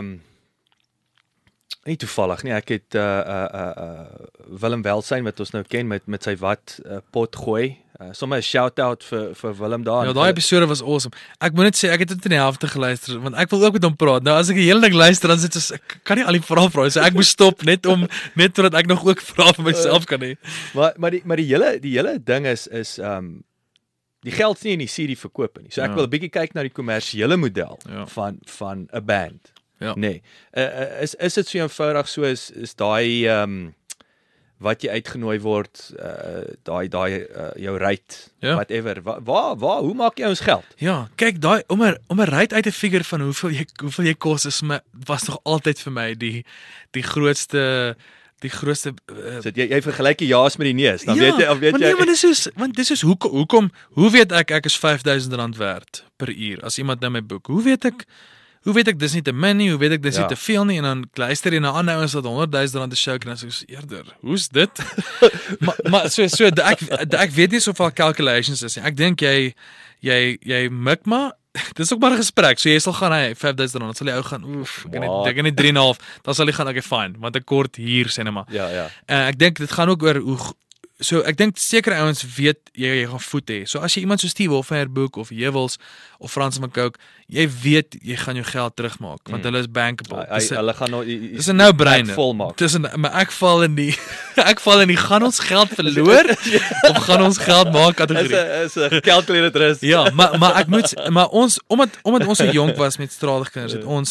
nie toevallig nie, ek het Willem Welsyn wat ons nou ken met sy wat pot gooi. Sommer 'n shout-out vir Willem daar. Ja, daai episode was awesome. Ek moet net sê ek het dit in die helfte geluister want ek wil ook met hom praat. Nou as ek die hele ding luister dan sit ek kan nie al die vrae vra, so ek moes stop net sodat ek nog ook vrae vir myself kan hê. Maar die hele ding is die geld is nie in die CD verkoop nie. So ek wil 'n bietjie kyk na die kommersiële model van 'n band. Ja. Nee. Is dit so eenvoudig so is daai wat jy uitgenooi word, daai jou rate, whatever. Hoe maak jy ons geld? Ja, kyk daai om 'n rate uit te figure van hoeveel jy kos was nog altyd vir my die grootste so jy vergelyk die ja's met die neus, dan weet jy want dis is hoe weet ek is R5000 werd per uur as iemand nou my boek. Hoe weet ek dis nie te min nie, hoe weet ek dis nie te veel nie, en dan luister jy na ander ouens wat R100,000 te show en dan sê ek eerder, hoe's dit? maar so ek weet nie soveel calculations is nie. Ek dink jy mik maar dis ook maar 'n gesprek. So jy sal gaan R5,000, dan sal jy ou gaan, ek net 3,5, dan sal jy gaan okay fine, want ek kort hier sê net maar. Ja. Ek dink dit gaan ook oor So ek dink sekere ouens weet jy gaan voet hê. So as jy iemand so Steve Hofmeyr boek of Heuwels of Frans van Cooke, jy weet jy gaan jou geld terugmaak want hulle is bankable. Hulle gaan nou dis 'n no-brainer. Maar ek val in die gaan ons geld verloor of gaan ons geld maak kategorie. Is 'n calculated risk. Ja, maar ons omdat ons so jonk was met stralige kinders,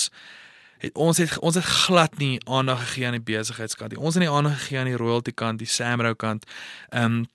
ons het glad nie aandag gegee aan die besigheidskant nie. Ons het nie aandag gegee aan die royalty kant, die Samro kant, aan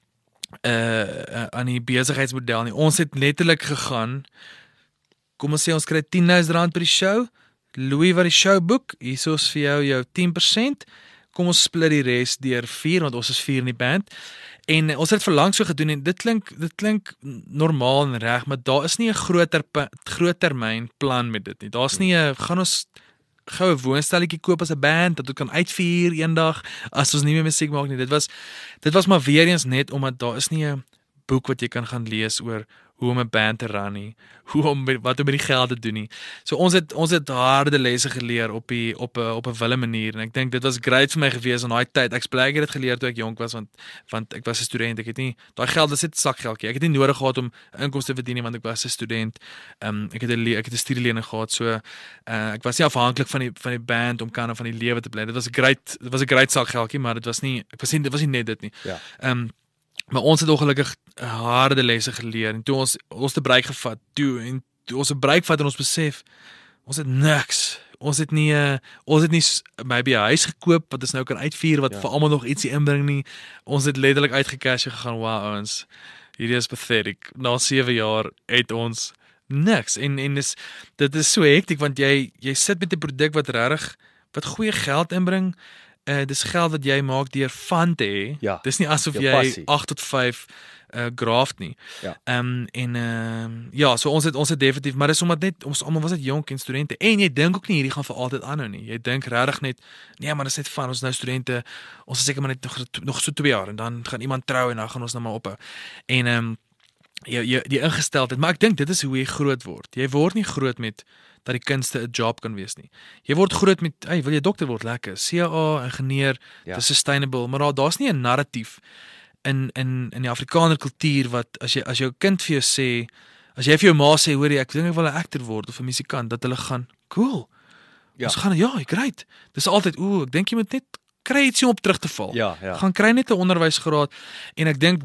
die besigheidsmodel nie. Ons het letterlik gegaan, kom ons sê ons kry R10,000 per die show, Louis wat die show boek, hier is vir jou 10%, kom ons split die res deur 4, want ons is 4 in die band, en ons het verlang so gedoen, en dit klink normaal en reg, maar daar is nie 'n groot termyn plan met dit nie. Daar is nie 'n, gaan ons gou 'n woonstelletjie koop as 'n band, dat ons kan uitvier eendag, as ons nie meer musiek maak nie. Dit was maar weer eens net, omdat daar is nie 'n boek wat jy kan gaan lees oor hoe om 'n band te run nie, wat om met die geld te doen nie. So ons het harde lesse geleer op 'n wille manier, en ek dink dit was great vir my gewees in daai tyd. Ek bly ek het dit geleer toe ek jonk was, want ek was 'n student. Ek het nie daai geld, dis net sakgeldjie. Ek het nie nodig gehad om inkomste te verdien nie, want ek was 'n student. Ek het 'n studielening gehad, so ek was nie afhanklik van die band om kan van die lewe te bly. Dit was 'n great sakgeldjie, maar dit was nie net dit nie. Ja. Maar ons het ongelukkig harde lesse geleer, en toe ons te bereik gevat, en ons besef, ons het niks, ons het nie maybe 'n huis gekoop, wat ons nou kan uitvier, wat vir almal nog ietsie inbring nie, ons het letterlik uitgecash en gegaan, wow ouens, hierdie is pathetic, na 7 jaar het ons niks, en dit is so hektiek, want jy sit met 'n produk wat goeie geld inbring, dis geld wat jy maak deur fun te hê. Ja, dis nie asof jy passie. 8 tot 5 graft nie. Ja. So ons het definitief, maar dis omdat net ons almal was net jonk en studente, en jy dink ook nie hierdie gaan vir altyd aanhou nie. Jy dink regtig net, nee, maar dis net fun, ons is nou studente, ons is seker maar net nog so 2 jaar, en dan gaan iemand trou en dan gaan ons nou maar ophou. En die ingesteldheid, maar ek dink dit is hoe jy groot word. Jy word nie groot met dat die kunste 'n job kan wees nie. Jy word groot met, wil jy dokter word, lekker, CA, ingenieur, dis sustainable, maar daar's nie 'n narratief in die Afrikaner kultuur wat as jou kind vir jou sê, as jy vir jou ma sê, hoor jy, ek dink ek wil 'n akter word of 'n musikant, dat hulle gaan, cool. Ons gaan, great. Dis altyd, ek dink jy moet net kry ietsie om op terug te val. Ja. Gaan kry net 'n onderwysgraad, en ek dink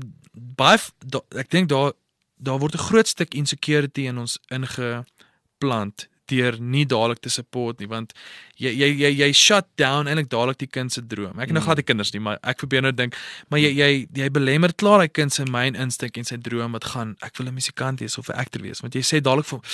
daar word 'n groot stuk insecurity in ons ingeplant deur nie dadelik te support nie, want jy shut down eintlik dadelik die kind se droom. Ek het nou glad die kinders nie, maar ek probeer nou dink, maar jy belemmer klaar die kind se main instink en sy droom wat gaan, ek wil 'n musikant wees of 'n akter wees, want jy sê dadelik vir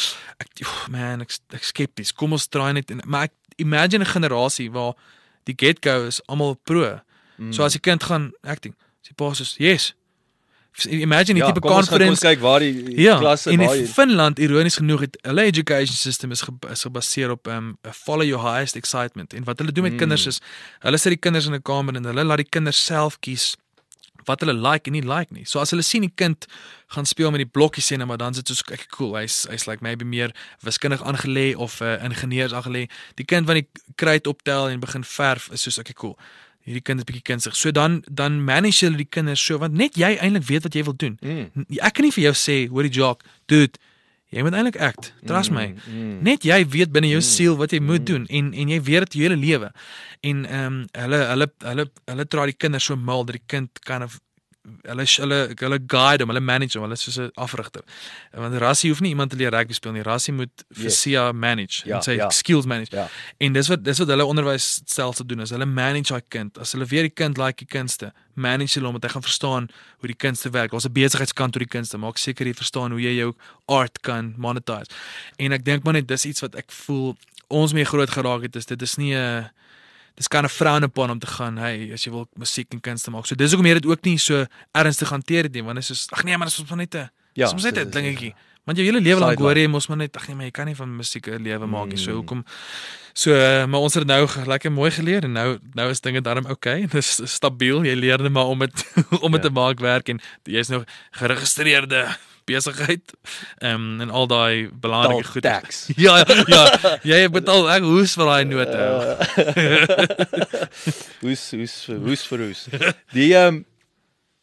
ek skepties, kom ons try net, maar ek imagine 'n generasie waar die get-go is almal pro. So as die kind gaan acting, sy pa sê, yes. Imagine die tipe conference. Kom ons kyk waar die klasse waar in Finland, ironies genoeg, het hulle education system is gebaseer op follow your highest excitement. En wat hulle doen met kinders is, hulle sit die kinders in 'n kamer en hulle laat die kinders self kies wat hulle like en nie like nie. So as hulle sien die kind gaan speel met die blokkies en maar dan sit so ek cool, hy's like maybe meer wiskundig aangelê of ingenieurs aangelê. Die kind wat die kruit optel en begin verf is soos okay cool. Hierdie kind is bietjie kunstig. So dan manage hulle die kinders so, want net jy eintlik weet wat jy wil doen. Ek kan nie vir jou sê, hoor die jock, dude, jy moet eintlik act, trust my. Net jy weet binne jou siel wat jy moet doen, en jy weet dit jou hele lewe. En hulle dra die kinders so mal, dat die kind kind of hulle guide hom, hulle manage hom, hulle is soos 'n afrigter. Want Rassie hoef nie iemand te leer rugby speel nie. Rassie moet vir Sia manage, en sy skills manage. Ja. En dis wat hulle onderwysstelsel doen, is hulle manage hy kind. As hulle weer die kind like die kunste, manage hulle om dat hy gaan verstaan hoe die kunste werk. Daar's 'n besigheidskant oor die kunste, maak seker jy verstaan hoe jy jou art kan monetize. En ek dink maar net dis iets wat ek voel ons mee groot geraak het, dit is nie 'n dis kan 'n frown upon om te gaan, as jy wil musiek en kunste maak. So dis hoekom jy dit ook nie so ernstig hanteer het nie, want dit is ag nee, maar dis mos net 'n dingetjie. Want jou hele lewe lank hoor jy mos maar net maar jy kan nie van musiek 'n lewe maak nie. So hoekom maar ons het nou lekker mooi geleer, en nou is dinge daarom okay. Dis stabiel. Jy leer net maar om dit te maak werk, en jy's nou geregistreerde besigheid en al daai belangrike goed. Tax. Ja, jy betaal ek hoes vir daai note. Hoes vir hoes. Die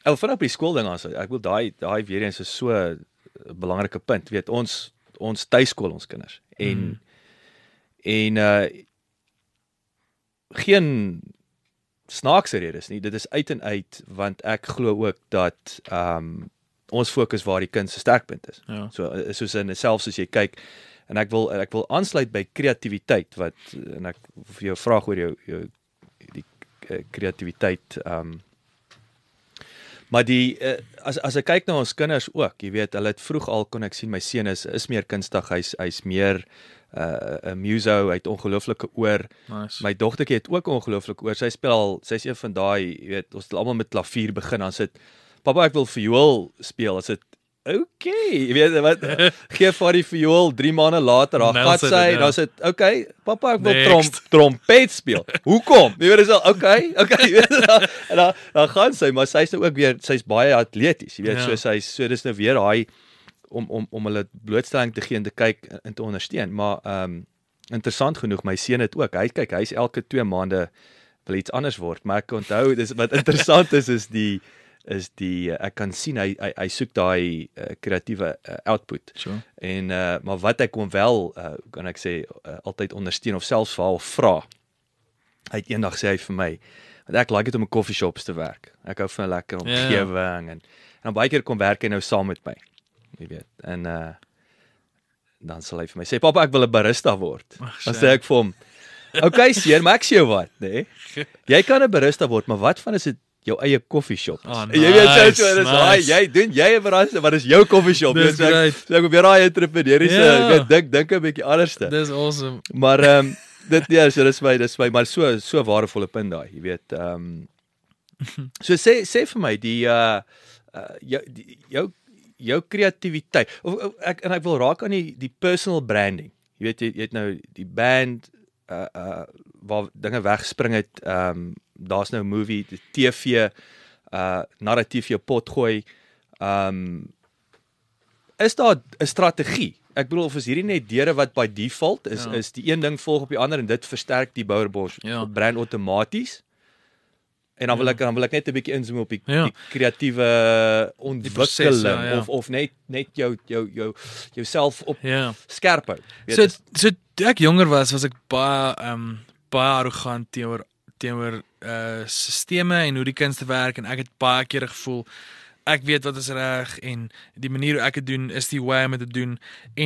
Vanaf op die skoolding aan, ek wil daai weer eens is so 'n belangrike punt. Weet ons tuiskool ons kinders en geen snaakse redes nie. Dit is uit en uit want ek glo ook dat ons fokus waar die kind se sterkpunt is. Ja. So soos in selfs as jy kyk en ek wil aansluit by kreatiwiteit en ek vir jou vraag oor jou die kreatiwiteit maar die as ek kyk na ons kinders ook, jy weet, hulle het vroeg al kon ek sien my seun is meer kunstig, hy's meer 'n muso, hy het ongelooflike oor. Nice. My dogtertjie het ook ongelooflike oor. Sy's een van daai, jy weet, ons het almal met klavier begin, dan sit pappa ek wil viool speel, as dit okay, jy weet wat gee vir die viool 3 maande later, dan gaan sy, dan sit okay, pappa ek wil trompet speel. Hoekom? Jy weet dis al okay, jy weet dan gaan sy, maar sy's nou ook weer, sy's baie atleties, jy weet, so dis nou weer daai om hulle blootstelling te gee en te kyk en te ondersteun, maar interessant genoeg, my seun het ook, hy's elke 2 maande wil iets anders word, maar ek onthou, dis wat interessant is die ek kan sien hy soek daai kreatiewe output. Sure. En maar wat ek hom wel kan ek sê altyd ondersteun of selfs vir hom vra. Hy het eendag sê hy vir my, want ek like dit om in coffeeshops te werk. Ek hou van lekker omgewing en baie keer kom werk hy nou saam met my. Jy weet. En dan sal hy vir my sê, "Pappa, ek wil 'n barista word." Dan sê ek vir hom, "Okay, seun, maar ek sê jou wat, nê? Jy kan 'n barista word, maar wat van as dit jou eie koffieshop is?" Nice, jy weet so dis jy doen jy 'n barista, maar dis jou koffieshop. Dis so ek probeer daai entrepreneuriese dink 'n bietjie anderste. Dis awesome. Maar dit so dis my maar so waardevolle punt daai, jy weet. So sê vir my die jou kreatiwiteit. Ek wil raak aan die personal branding. Jy weet jy het nou die band waar dinge wegspring het, daar's nou 'n movie, die TV narratief jou pot gooi. Is daar 'n strategie? Ek bedoel of is hierdie net deure wat by default is die een ding volg op die ander en dit versterk die Boerbos brand outomaties. En dan wil ek net 'n bietjie inzoom op die kreatiewe ontwikkeling of net jouself op skerp hou. So toe ek jonger was ek baie arrogant teenoor sisteme en hoe die kunste werk en ek het baie keer gevoel ek weet wat is reg en die manier hoe ek dit doen is die way om dit te doen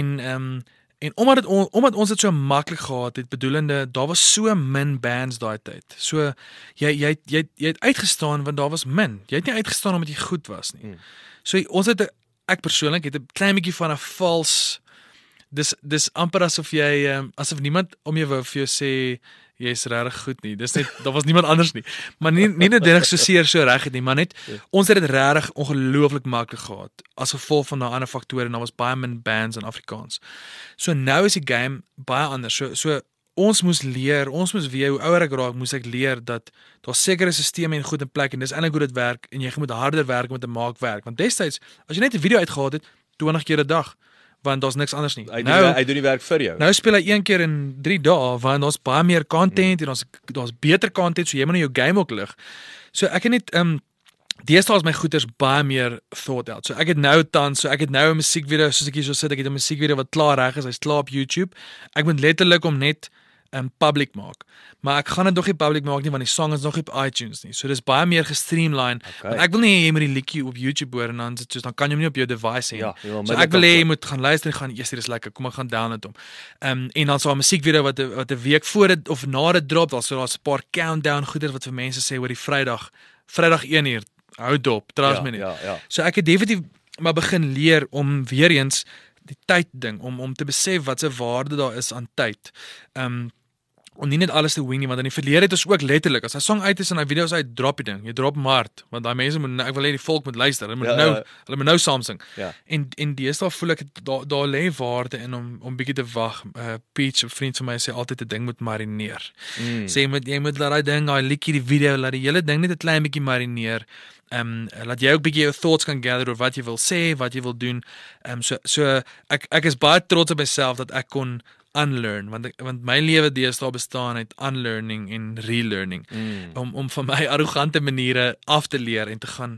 en omdat ons dit so maklik gehad het, bedoelende, daar was so min bands daai tyd. So jy het uitgestaan want daar was min. Jy het nie uitgestaan omdat jy goed was nie. So ek persoonlik het 'n klein bietjie van 'n vals dis amper asof jy asof niemand om jou wou vir jou sê jy's regtig goed nie. Dis net daar was niemand anders nie. Maar nie noodwendig so reg het nie, maar net ons het dit regtig ongelooflik maklik gehad as gevolg van daai ander faktore en daar was baie min bands in Afrikaans. So nou is die game baie anders. So ons moes weer hoe ouer ek raak, moes ek leer dat daar sekere sisteme en goed in plek en dis eintlik hoe dit werk en jy moet harder werk om dit te maak werk. Want destyds as jy net 'n video uitgehaal het 20 keer 'n dag want daar's niks anders nie. Hy doen die werk vir jou. Nou speel hy 1 keer in 3 dae want daar's baie meer content en daar's beter content, so jy moet nou jou game ook lig. So ek het net deesdae is my goeders baie meer thought out. So ek het nou 'n musiekvideo soos ek hier so sit, ek het 'n musiekvideo wat klaar reg is, hy's klaar op YouTube. Ek moet letterlik om net public maak. Maar ek gaan dit nog nie public maak nie want die song is nog nie op iTunes nie. So dis baie meer gestreamline. Want ek wil nie jy moet die liedjie op YouTube hoor en dan dan kan jy hom nie op jou device hê. So ek wil hê jy moet gaan luister en gaan eers dis lekker. Kom ek gaan download hom. En dan so 'n musiekvideo wat 'n week voor dit of na dit drop, daar's 'n paar countdown goeders wat vir mense sê oor die Vrydag 1:00 hou dop, trust me nie. So ek het definitief maar begin leer om weer eens die tyd ding om te besef wat se waarde daar is aan tyd. Om nie net alles te wing nie, want in die verlede het ons ook letterlik, as 'n song uit is en hy video's uit, drop die ding, jy drop hom hard, want daai mense moet, ek wil hê die volk moet luister, hulle moet nou saam sing. En deesdae voel ek daar lê waarde in om bietjie te wag. Peach, 'n vriend van my, sê altyd 'n ding moet marineer. Sê jy moet laat daai ding, daai liedjie, die video, laat die hele ding net 'n klein bietjie marineer. Laat jy ook bietjie jou thoughts kan gather oor wat jy wil sê, wat jy wil doen. So ek is baie trots op myself dat ek kon unlearn, want my lewe deesdae bestaan uit unlearning en relearning, om van my arrogante maniere af te leer en te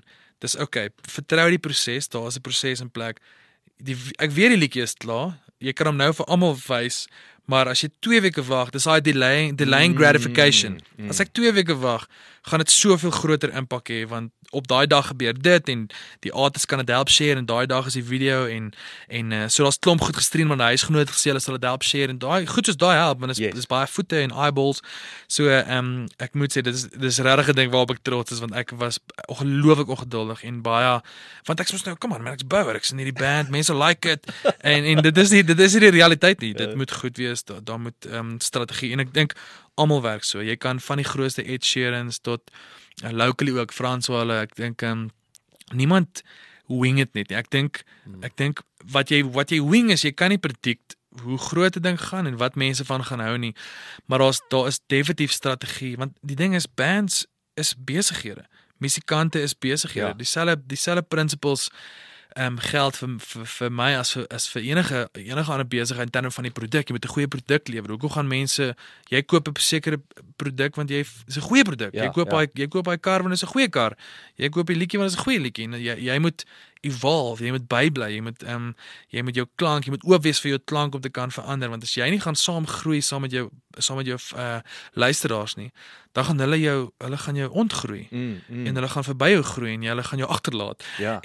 Dis okay, vertrou die proses, daar is 'n proses in plek. Ek weet die liedjie is klaar. Jy kan hom nou vir almal wys, maar as jy 2 weke wag, dis daai delaying gratification. As ek 2 weke wag, gaan dit soveel groter impak hê want op daai dag gebeur dit en die artist kan dit help share en daai dag is die video en so daar's klomp goed gestream want die huisgenoot gesê hulle sal dit help share en daai goed soos daai help want dis baie voete en eyeballs. So ek moet sê dis regtig 'n ding waarop ek trots is want ek was ongelooflik ongeduldig en baie want ek sê nou kom aan man ek's bouer ek's in hierdie band mense like it en dit is nie die realiteit nie. Dit moet goed wees daar moet strategie en ek dink almal werk so. Jy kan van die grootste Ed Sheerans tot locally ook François hulle ek dink niemand wing it net nie. Ek dink wat jy wing is jy kan nie predict hoe groot 'n ding gaan en wat mense van gaan hou nie. Maar daar is definitief strategie want die ding is bands is besighede. Musikante is besighede. Dieselfde principles geld vir my as vir enige ander besigheid in terme van die produk. Jy moet 'n goeie produk lewer. Hoekom gaan mense jy koop 'n sekere produk want dis 'n goeie produk. Jy koop daai kar want dit is 'n goeie kar. Jy koop die liedjie want dit is 'n goeie liedjie. En jy moet evolve, jy moet bybly, jy moet jou klank, jy moet oop wees vir jou klank om te kan verander want as jy nie gaan saam groei saam met jou luisteraars nie, dan gaan hulle gaan jou ontgroei en hulle gaan verby jou groei en hulle gaan jou agterlaat. Ja.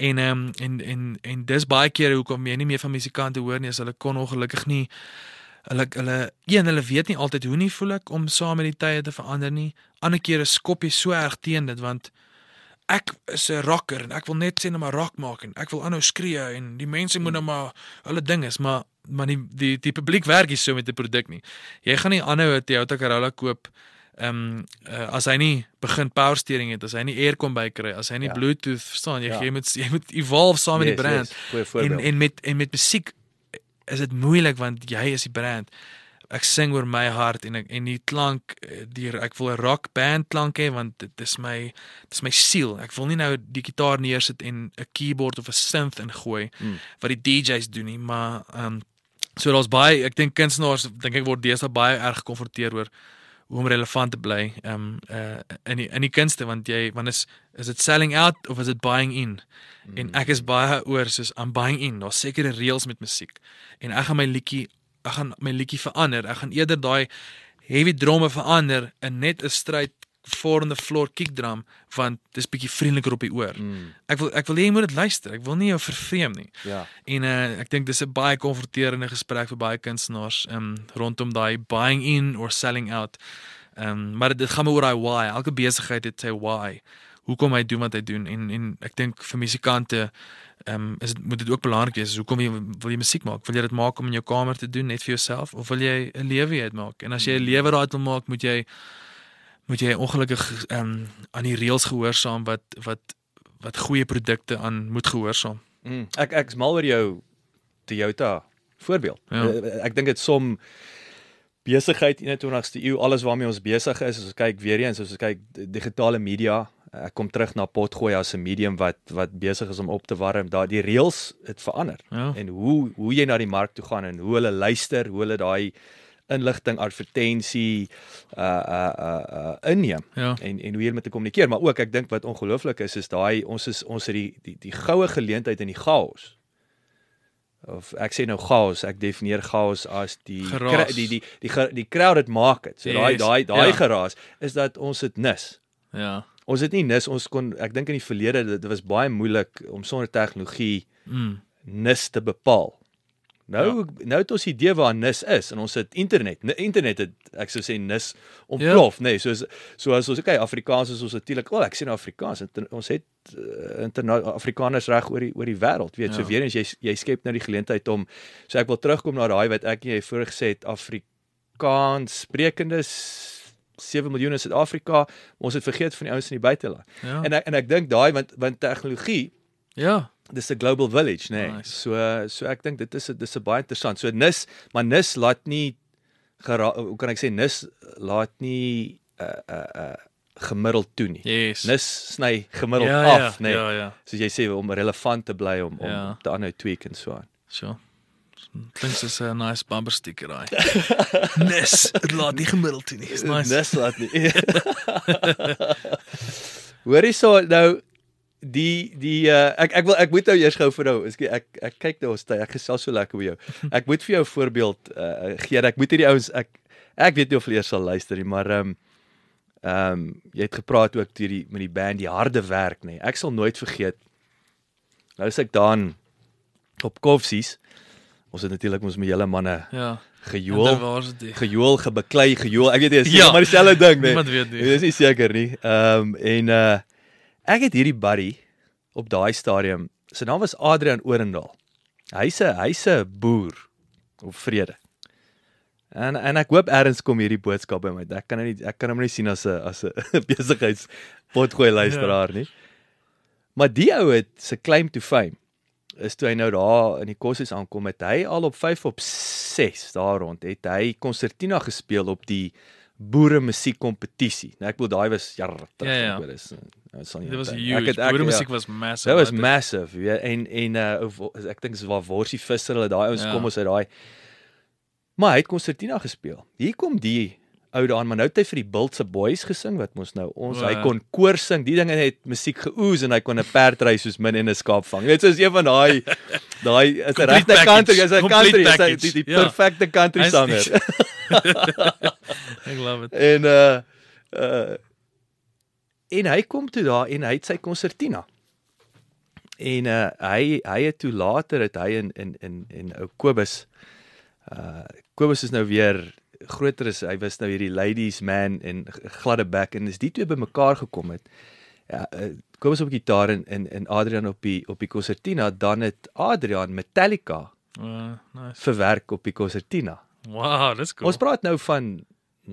En dis baie kere hoekom jy nie meer van musikante hoor nie as hulle kon ongelukkig nie hulle weet nie altyd hoe nie voel ek om saam met die tye te verander nie. Ander kere skop jy so erg teen dit want ek is 'n rocker en ek wil net sê net maar rock maak en ek wil aanhou skree en die mense moet nou maar hulle ding is maar die publiek werk nie so met die produk nie. Jy gaan nie aanhou 'n Toyota Corolla koop as hy nie begin power steering het, as hy nie aircon bykry, as hy nie Bluetooth verstaan, jy moet evolve saam met die brand. En met musiek is dit moeilik want jy is die brand. Ek sing oor my hart en die klank ek wil 'n rock band klank hê want dit is my siel. Ek wil nie nou die gitaar neersit en 'n keyboard of 'n synth ingooi wat die DJs doen nie, maar so daar's baie ek dink kunstenaars ek word deesdae baie erg gekonfronteer oor hoe om relevant te bly in die kunste want is dit selling out of is dit buying in? En ek is baie oor soos I'm buying in. Daar's sekere reëls met musiek en ek gaan my liedjie verander. Ek gaan eerder daai heavy drumme verander in net 'n straight 4 on the floor kick drum want dis bietjie vriendeliker op die oor. Ek wil hê jy moet dit luister. Ek wil nie jou vervreem nie. Ja. En ek dink dis 'n baie konfronterende gesprek vir baie kunstenaars rondom daai buying in or selling out. Maar dit gaan maar oor daai why. Elke besigheid het sy why. Hoekom hy doen wat hy doen en ek dink vir musikante moet dit ook belangrik wees. Hoekom wil jy musiek maak? Wil jy dit maak om in jou kamer te doen net vir jouself of wil jy 'n lewe uitmaak? En as jy 'n lewe daaruit wil maak, moet jy ongelukkig aan die reëls gehoorsaam wat goeie produkte aan moet gehoorsaam. Ek's mal oor jou Toyota voorbeeld. Ja. Ek dink dit som besigheid in die 21ste eeu, alles waarmee ons besig is, as ons kyk weer eens, as ons kyk digitale media, ek kom terug na potgooi as 'n medium wat besig is om op te warm, daar die reëls het verander. Ja. En hoe jy na die mark toe gaan en hoe hulle luister, hoe hulle daai inligting, advertensie inneem en hoe jy met te kommunikeer, maar ook ek dink wat ongelooflik is daai ons het die goue geleentheid in die chaos. Of ek sê nou chaos, ek definieer chaos as die crowd het maak het. So daai geraas is dat ons het nis. Ja. Ons het nie nis, ek dink in die verlede dit was baie moeilik om sonder tegnologie nis te bepaal. Nou het ons idee waar nis is en ons het internet. Internet het ek sou sê nis ontplof, nee, so as ons Afrikaans is ons natuurlik, ek sê nou Afrikaans, ons het Afrikaners reg oor die wêreld, weet, so weer eens jy skep nou die geleentheid om, so ek wil terugkom na daai wat ek en jy voorgesê het, Afrikaans sprekendes 7 miljoen in Suid-Afrika, ons het vergeet van die ouens in die buiteland. Ja. En ek dink daai want tegnologie dis 'n global village, nee. Nice. So ek dink dis 'n baie interessant. So nis laat nie hoe kan ek sê nis laat nie gemiddeld toe nie. Yes. Nis sny gemiddeld af, nee. Ja. Soos jy sê om relevant te bly om te aanhou tweak en so aan. Sure. Klink soos 'n nice bumper sticker daai. Nis laat nie gemiddeld toe nie. It's nice. Nis laat nie. Hoorie so nou ek moet nou eers gou vir nou. Ek kyk nou ons tyd. Ek gesels so lekker met jou. Ek moet vir jou 'n voorbeeld gee. Ek moet hierdie ouens ek weet nie of hulle eers sal luister nie, maar jy het gepraat ook met die band die harde werk, nê. Ek sal nooit vergeet. Nou is ek daar op Koffsies. Ons het natuurlik ons met julle manne gejoel, gebeklei, gejoel. Ek weet nie, is maar dieselfde ding, nê. Niemand weet nie. Dit is nie seker nie. Ek het hierdie buddy op daai stadium. Sy naam was Adrian Orendal. Hy's 'n boer op Vrede. En ek hoop ergens kom hierdie boodskap by my. Ek kan hom nie sien as 'n besigheidspotgooi luisteraar nie. Maar die ou het sy claim to fame is toe hy nou daar in die koshuis aankom, het hy al op 5 op 6 daar rond, het hy konsertina gespeel op die boere musiek kompetisie. Nou ek bedoel daai was jare terug. Ja. Dit was huge. Boere musiek was massive. Dit was massive. Ja, en ek dink dis waar Worsie Visser hulle daai ouens kom ons uit daai. Maar hy het konsertina gespeel. Hier kom die oude aan, maar nou het hy vir die Bultse Boys gesing, wat mos nou hy kon koor sing, die dinge het musiek geoes en hy kon 'n perd ry soos min en 'n skaap vang. Dit is een van daai is 'n regte country, is 'n country, is die perfekte country sanger. I love it. En hy kom toe daar en hy het sy konsertina. En hy het toe later het hy in ou Kobus Kobus is nou weer groter as hy was nou hierdie ladies man en gladde bek en as die twee bymekaar gekom het. Ja, Kobus op gitaar en Adrian op die konsertina, dan het Adrian Metallica nice. verwerk op die konsertina. Wow, that's cool. Ons praat nou van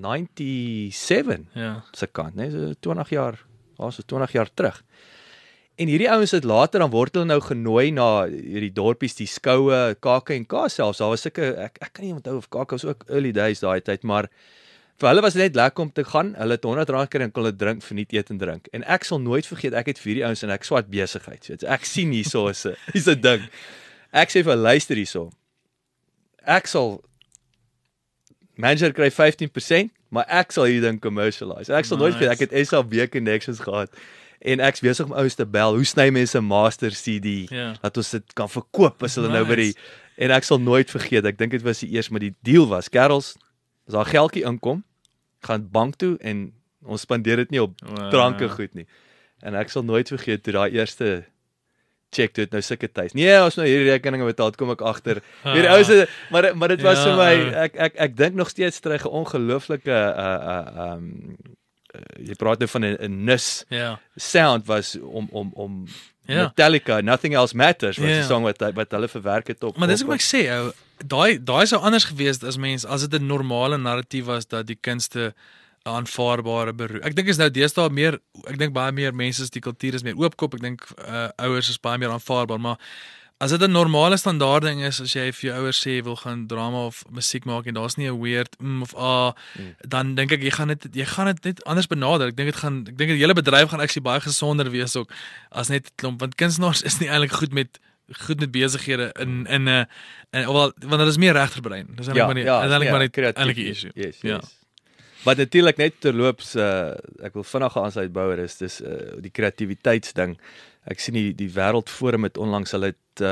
97 se kant, né? So 20 jaar terug. En hierdie ouens het later dan word hulle nou genooi na hierdie dorpies, die skoue, KAK selfs. Daar was ek kan nie onthou of KAK was ook early days daai tyd, maar vir hulle was dit net lekker om te gaan. Hulle het R100 gekry en kon hulle drink vir nie eet en drink. En ek sal nooit vergeet, ek het vir hierdie ouens en ek swat besigheid, weet jy. Ek sien hierso is 'n ding. Ek sê vir luister hierso. Ek sal manager kry 15%, maar ek sal hierdie ding commercialize. Ek sal nooit vergeet, ek het SAB connections gehad. En ek's besig om ouens te bel, hoe sny mense 'n master CD, dat ons dit kan verkoop as hulle nou by die, en ek sal nooit vergeet, ek dink dit was die eers, maar die deal was, kerels, as daar geldjie inkom, gaan bank toe, en ons spandeer dit nie op dranke goed nie, en ek sal nooit vergeet, toe daai eerste check toe het nou sulke tyd, nee, ons nou hierdie rekeninge betaal, kom ek agter, hierdie ouens, maar dit was vir my, ek dink nog steeds terug, 'n ongelooflike, jy praat nou van 'n NUS sound was om Metallica, Nothing Else Matters, was die song wat hulle verwerk het op. Maar dis wat ek sê, ou, daai sou anders gewees as dit 'n normale narratief was dat die kunste 'n aanvaarbare beroep. Ek dink is nou deesdae meer, ek dink baie meer mense is die kultuur is meer oopkop, ek dink ouers is baie meer aanvaarbaar, maar as dit 'n normale standaard ding is, as jy vir jou ouers sê jy wil gaan drama of musiek maak en daar's nie 'n weird of dan dink ek jy gaan dit net anders benader. Ek dink die hele bedryf gaan actually baie gesonder wees ook as net 'n klomp, want kunstenaars is nie eintlik goed met besighede in want hulle is meer regterbrein. Dis eintlik maar net eintlik 'n issue. Yes. Maar natuurlik net terloops, ek wil vinnig aansluitbou dis die kreatiwiteitsding. Ek sien die Wêreldforum het onlangs hulle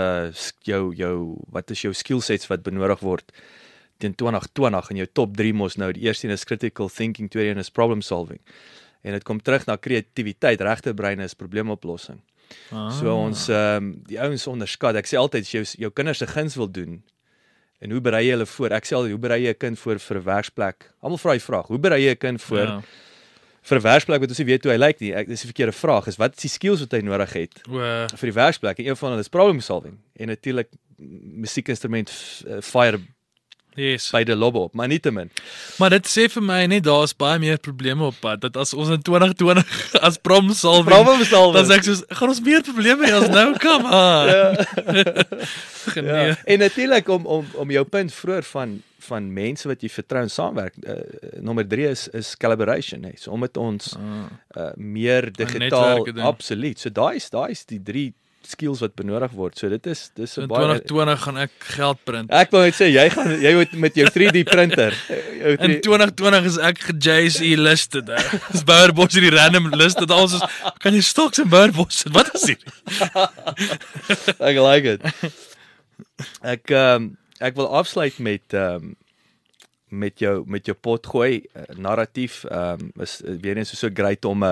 wat is jou skillsets wat benodig word teen 2020 en jou top 3 mos nou, die eerste een is critical thinking, tweede een is problem solving. En dit kom terug na kreatiwiteit, regterbrein is probleemoplossing. So ons die ouens onderskat. Ek sê altyd as jou kinders se guns wil doen, en hoe berei jy hulle voor? Ek sê altyd, hoe berei jy 'n kind voor vir 'n werksplek? Almal vra die vraag, hoe berei jy 'n kind voor vir 'n werksplek wat ons nie weet hoe hy lyk nie? Dis 'n verkeerde vraag. Is wat is die skills wat hy nodig het vir die werksplek? En een van hulle is problem solving. En natuurlik musiekinstrument fire by die lobo op, maar nie te min. Maar dit sê vir my net daar's baie meer probleme op pad. Dat as ons in 2020 as problem solving, dan sê ek soos, gaan ons meer probleme hê as nou, come on. En natuurlik om jou punt vroeër van mense wat jy vertrou en saamwerk. Nommer 3 is collaboration, hè. So om met ons meer digitaal, absoluut. So daai is die 3 skills wat benodig word. So dis In 'n baie 2020 gaan ek geld print. Ek wil net sê jy moet met jou 3D printer. In 2020 is ek ge-JSE listed. Dis Boerbos hierdie random listed. Alles is kan jy stocks in Boerbos sit? Wat is dit? Ek like it. Ek wil afsluit met jou potgooi narratief is weer eens so great om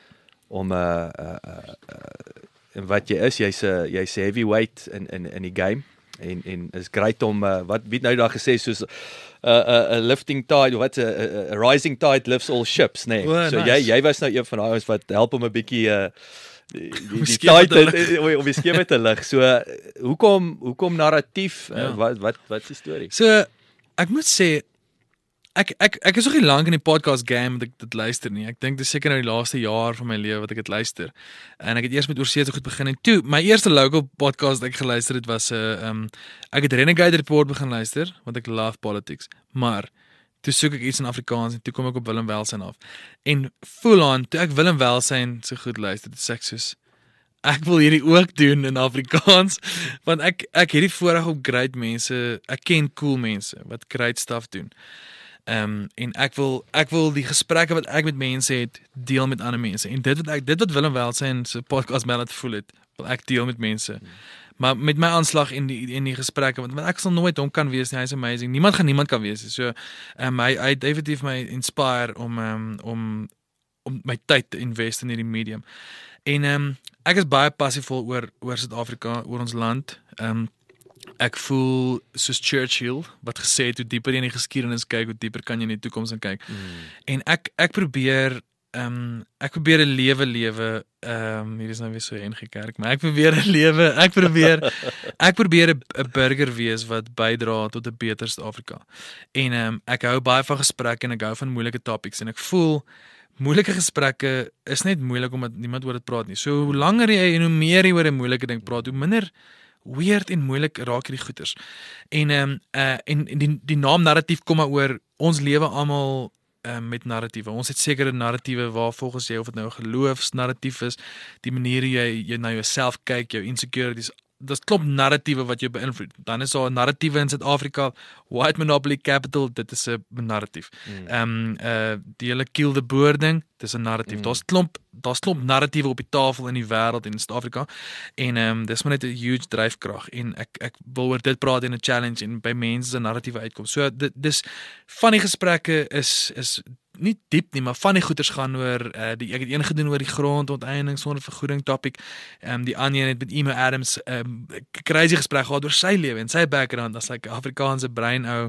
en wat jy is, jy's heavyweight in die game en is great om wat wie nou daar gesê soos 'n lifting tide, wat 'n rising tide lifts all ships, nee. So nice. jy was nou een van daai ouens wat help om 'n bietjie die tide om die skepe te lig. So hoekom narratief? Wat is die storie? So ek moet sê ek is nog nie lank in die podcast game dat ek dit luister nie. Ek dink dis seker nou die laaste jaar van my lewe wat ek dit luister. En ek het eers met oorsee so goed begin en toe my eerste local podcast wat ek geluister het was ek het Renegade Report begin luister want ek love politics. Maar toe soek ek iets in Afrikaans en toe kom ek op Willem Welsyn af. En full on toe ek Willem Welsyn so goed luister, dit sê ek soos ek wil hierdie ook doen in Afrikaans want ek het die voorreg op great mense, ek ken cool mense wat great stuff doen. En ek wil die gesprekke wat ek met mense het deel met ander mense. En dit wat Willem Welsyn se podcast my laat voel het, wil ek deel met mense. Maar met my aanslag in die gesprekke want ek sal nooit hom kan wees nie, hy's amazing. Niemand kan wees nie. So hy definitief my inspire om my tyd te invest in hierdie medium. En ek is baie passievol oor Suid-Afrika, oor ons land. Ek voel soos Churchill wat gesê het hoe dieper jy in die geskiedenis kyk, hoe dieper kan jy in die toekoms kyk. En ek probeer 'n lewe hier is nou weer so NG Kerk, maar ek probeer 'n burger wees wat bydra tot 'n beter Suid-Afrika. En ek hou baie van gesprekke en ek hou van moeilike topics en ek voel moeilike gesprekke is net moeilik omdat niemand oor dit praat nie. So hoe langer jy en hoe meer jy oor 'n moeilike ding praat, hoe minder weird en moeilik raak hierdie goeters. En die naam narratief kom maar oor ons lewe almal met narratiewe. Ons het sekere narratiewe waar volgens jy of dit nou 'n geloofsnarratief is, die manier jy na jouself kyk, jou insecurities, dis klop narratiewe wat jou beïnvloed. Dan is daar 'n narratiewe in Suid-Afrika, white monopoly capital, dit is 'n narratief. Die hele kill the boer ding, dis 'n narratief. Daar's klomp narratiewe op die tafel in die wêreld en in Suid-Afrika. En dis maar net 'n huge dryfkrag en ek wil oor dit praat in 'n challenge en by mense se narratiewe uitkom. So dis van die gesprekke is nie diep nie, maar van die goeters gaan oor ek het een gedoen oor die grondonteiening sonder vergoeding topic. Die ander het met Emo Adams crazy gesprek gehad oor sy lewe en sy background as like Afrikaanse brein ou.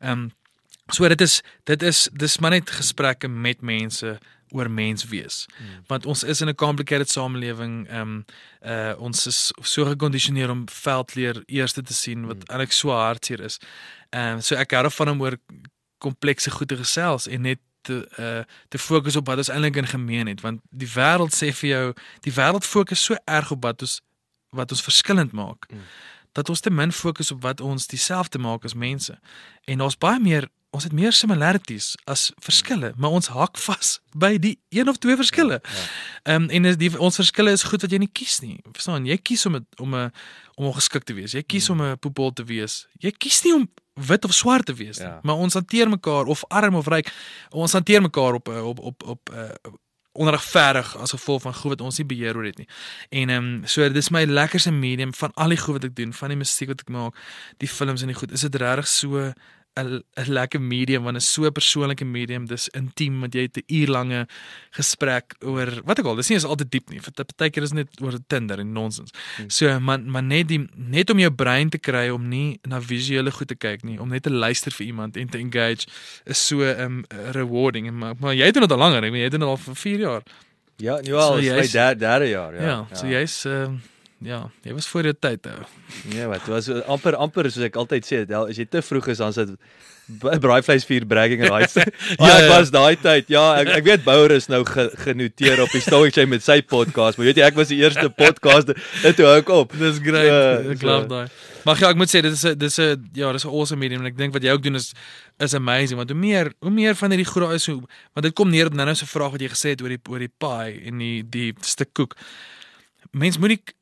So dit is maar net gesprekke met mense oor mens wees. Want ons is in 'n complicated samelewing. Ons is so gekondisioneer om veldleer eerste te sien wat eintlik so hartseer is. So ek hou daarvan om oor komplekse goed te gesels en net te fokus op wat ons eintlik in gemeen het, want die wêreld sê vir jou, die wêreld fokus so erg op wat ons verskillend maak, dat ons te min fokus op wat ons dieselfde maak as mense. En ons het meer similarities as verskille, maar ons hak vas by die een of twee verskille. En ons verskille is goed wat jy nie kies nie. Verstaan, jy kies om ongeskik te wees, jy kies om 'n poepel te wees, jy kies nie om wit of swart te wees, maar ons hanteer mekaar of arm of ryk, ons hanteer mekaar op onregverdig as gevolg van goed wat ons nie beheer oor het nie. En so dis my lekkerste medium van al die goed wat ek doen, van die musiek wat ek maak, die films en die goed, is dit regtig so 'n lekker medium, want is so 'n persoonlike medium, dis intiem, want jy het 'n uurlange gesprek oor wat ek al, dis nie is altyd diep nie, partykeer is net oor Tinder en nonsens. So, maar net om jou brein te kry om nie na visuele goed te kyk nie, om net te luister vir iemand en te engage, is so rewarding. Maar jy doen dit al langer, jy doen dit al vir 4 jaar. Ja, nu al, is my derde jaar. Ja, so jy's jy was voor jou tyd ou. Nee, wat was amper soos ek altyd sê, as jy te vroeg is dan sit braaivleisvuur bragging rights. Ek was daai tyd. Ja, ek weet Bouwer is nou genoteer op die Stoic Chain met sy podcast, maar weet jy ek was die eerste podcast dit hou ek op. Dis great. Ek love daai. Maar ja, ek moet sê dis 'n awesome medium en ek dink wat jy ook doen is amazing, want hoe meer van hierdie goed is, want dit kom neer op nou so 'n vraag wat jy gesê het oor die pie en die stuk koek. Mens moet nie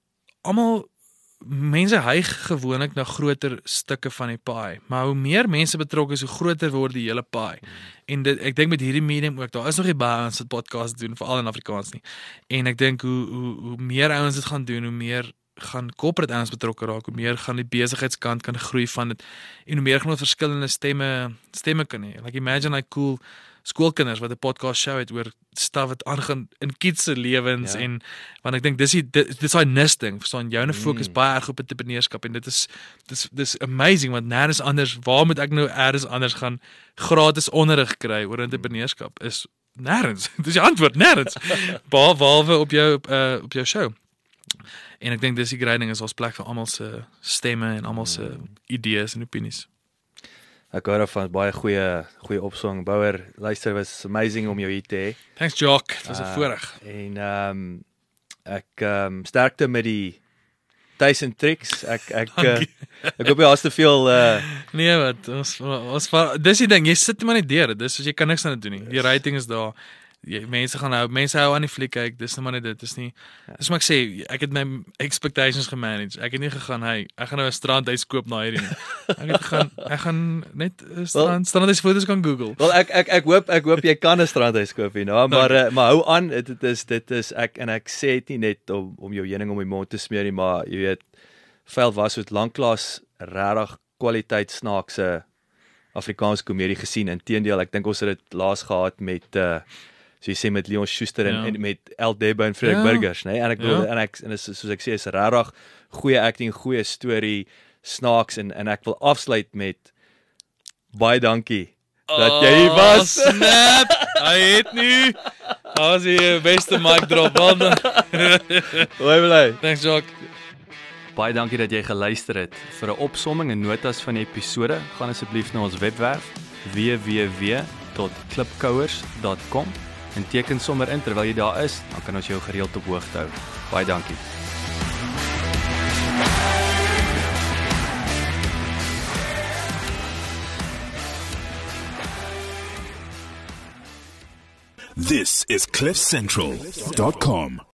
mense hyg gewoonlik na groter stukke van die paai, maar hoe meer mense betrokke is, hoe groter word die hele paai. En ek dink met hierdie medium ook, daar is nog nie baie ouens wat podcast doen, veral in Afrikaans nie. En ek dink hoe meer ouens dit gaan doen, hoe meer gaan corporate ouens betrokke raak, hoe meer gaan die besigheidskant kan groei van dit, en hoe meer gaan ons verskillende stemme kan hê. Like imagine like cool skoolkinders wat 'n podcast show het oor stuff wat aangaan in kids se lewens, en want ek dink dis daai nis ding, verstaan, joune fokus baie erg op entrepreneurskap, en dit is amazing, want nêrens anders, waar moet ek nou eers anders gaan gratis onderrig kry oor entrepreneurskap, is nêrens, dis die antwoord, nêrens, behalwe op jou show. En ek dink dis die great ding, is ons plek vir almal se stemme en almal se idees en opinies. Ek hoor van baie goeie opsong. Bouwer, luister, was amazing om jou hier te hê. Thanks Jock, dit was 'n voorreg. En ek sterkte met die tips en tricks. Ek hoop jy has te veel Nee, wat ons dis die ding, jy sit maar net deur, dis jy kan niks aan dit doen nie. Die rating is daar. Mense hou aan die fliek kyk, dis nou maar net dit, dis nie, dis maar ek sê, ek het my expectations gemanage, ek het nie gegaan, ek gaan nou 'n strandhuis koop na hierdie nie, ek gaan net 'n strandhuis foto's kan Google. Wel, ek hoop jy kan 'n strandhuis koop hier, nou, maar hou aan, dit is ek sê dit nie net om jou heuning om die mond te smeer nie, maar jy weet, Veld was het lanklaas regtig kwaliteit snaakse Afrikaanse komedie gesien, inteendeel, ek dink ons het dit laas gehad met so jy sê met Leon Schuster en met El Debo en Frederik Burgers, nee? En ek bedoel, en soos ek sê, is regtig goeie acting, goeie storie, snaaks, en ek wil afsluit met baie dankie dat jy hier was. Snap! Hy het nie. As die beste mic drop. Hoi bly. Thanks Jock. Baie dankie dat jy geluister het. Vir 'n opsomming en notas van die episode, gaan asseblief na ons webwerf www.klipkouers.com en teken sommer in terwyl jy daar is, dan kan ons jou gereeld op hoogte hou. Baie dankie. This is CliffCentral.com.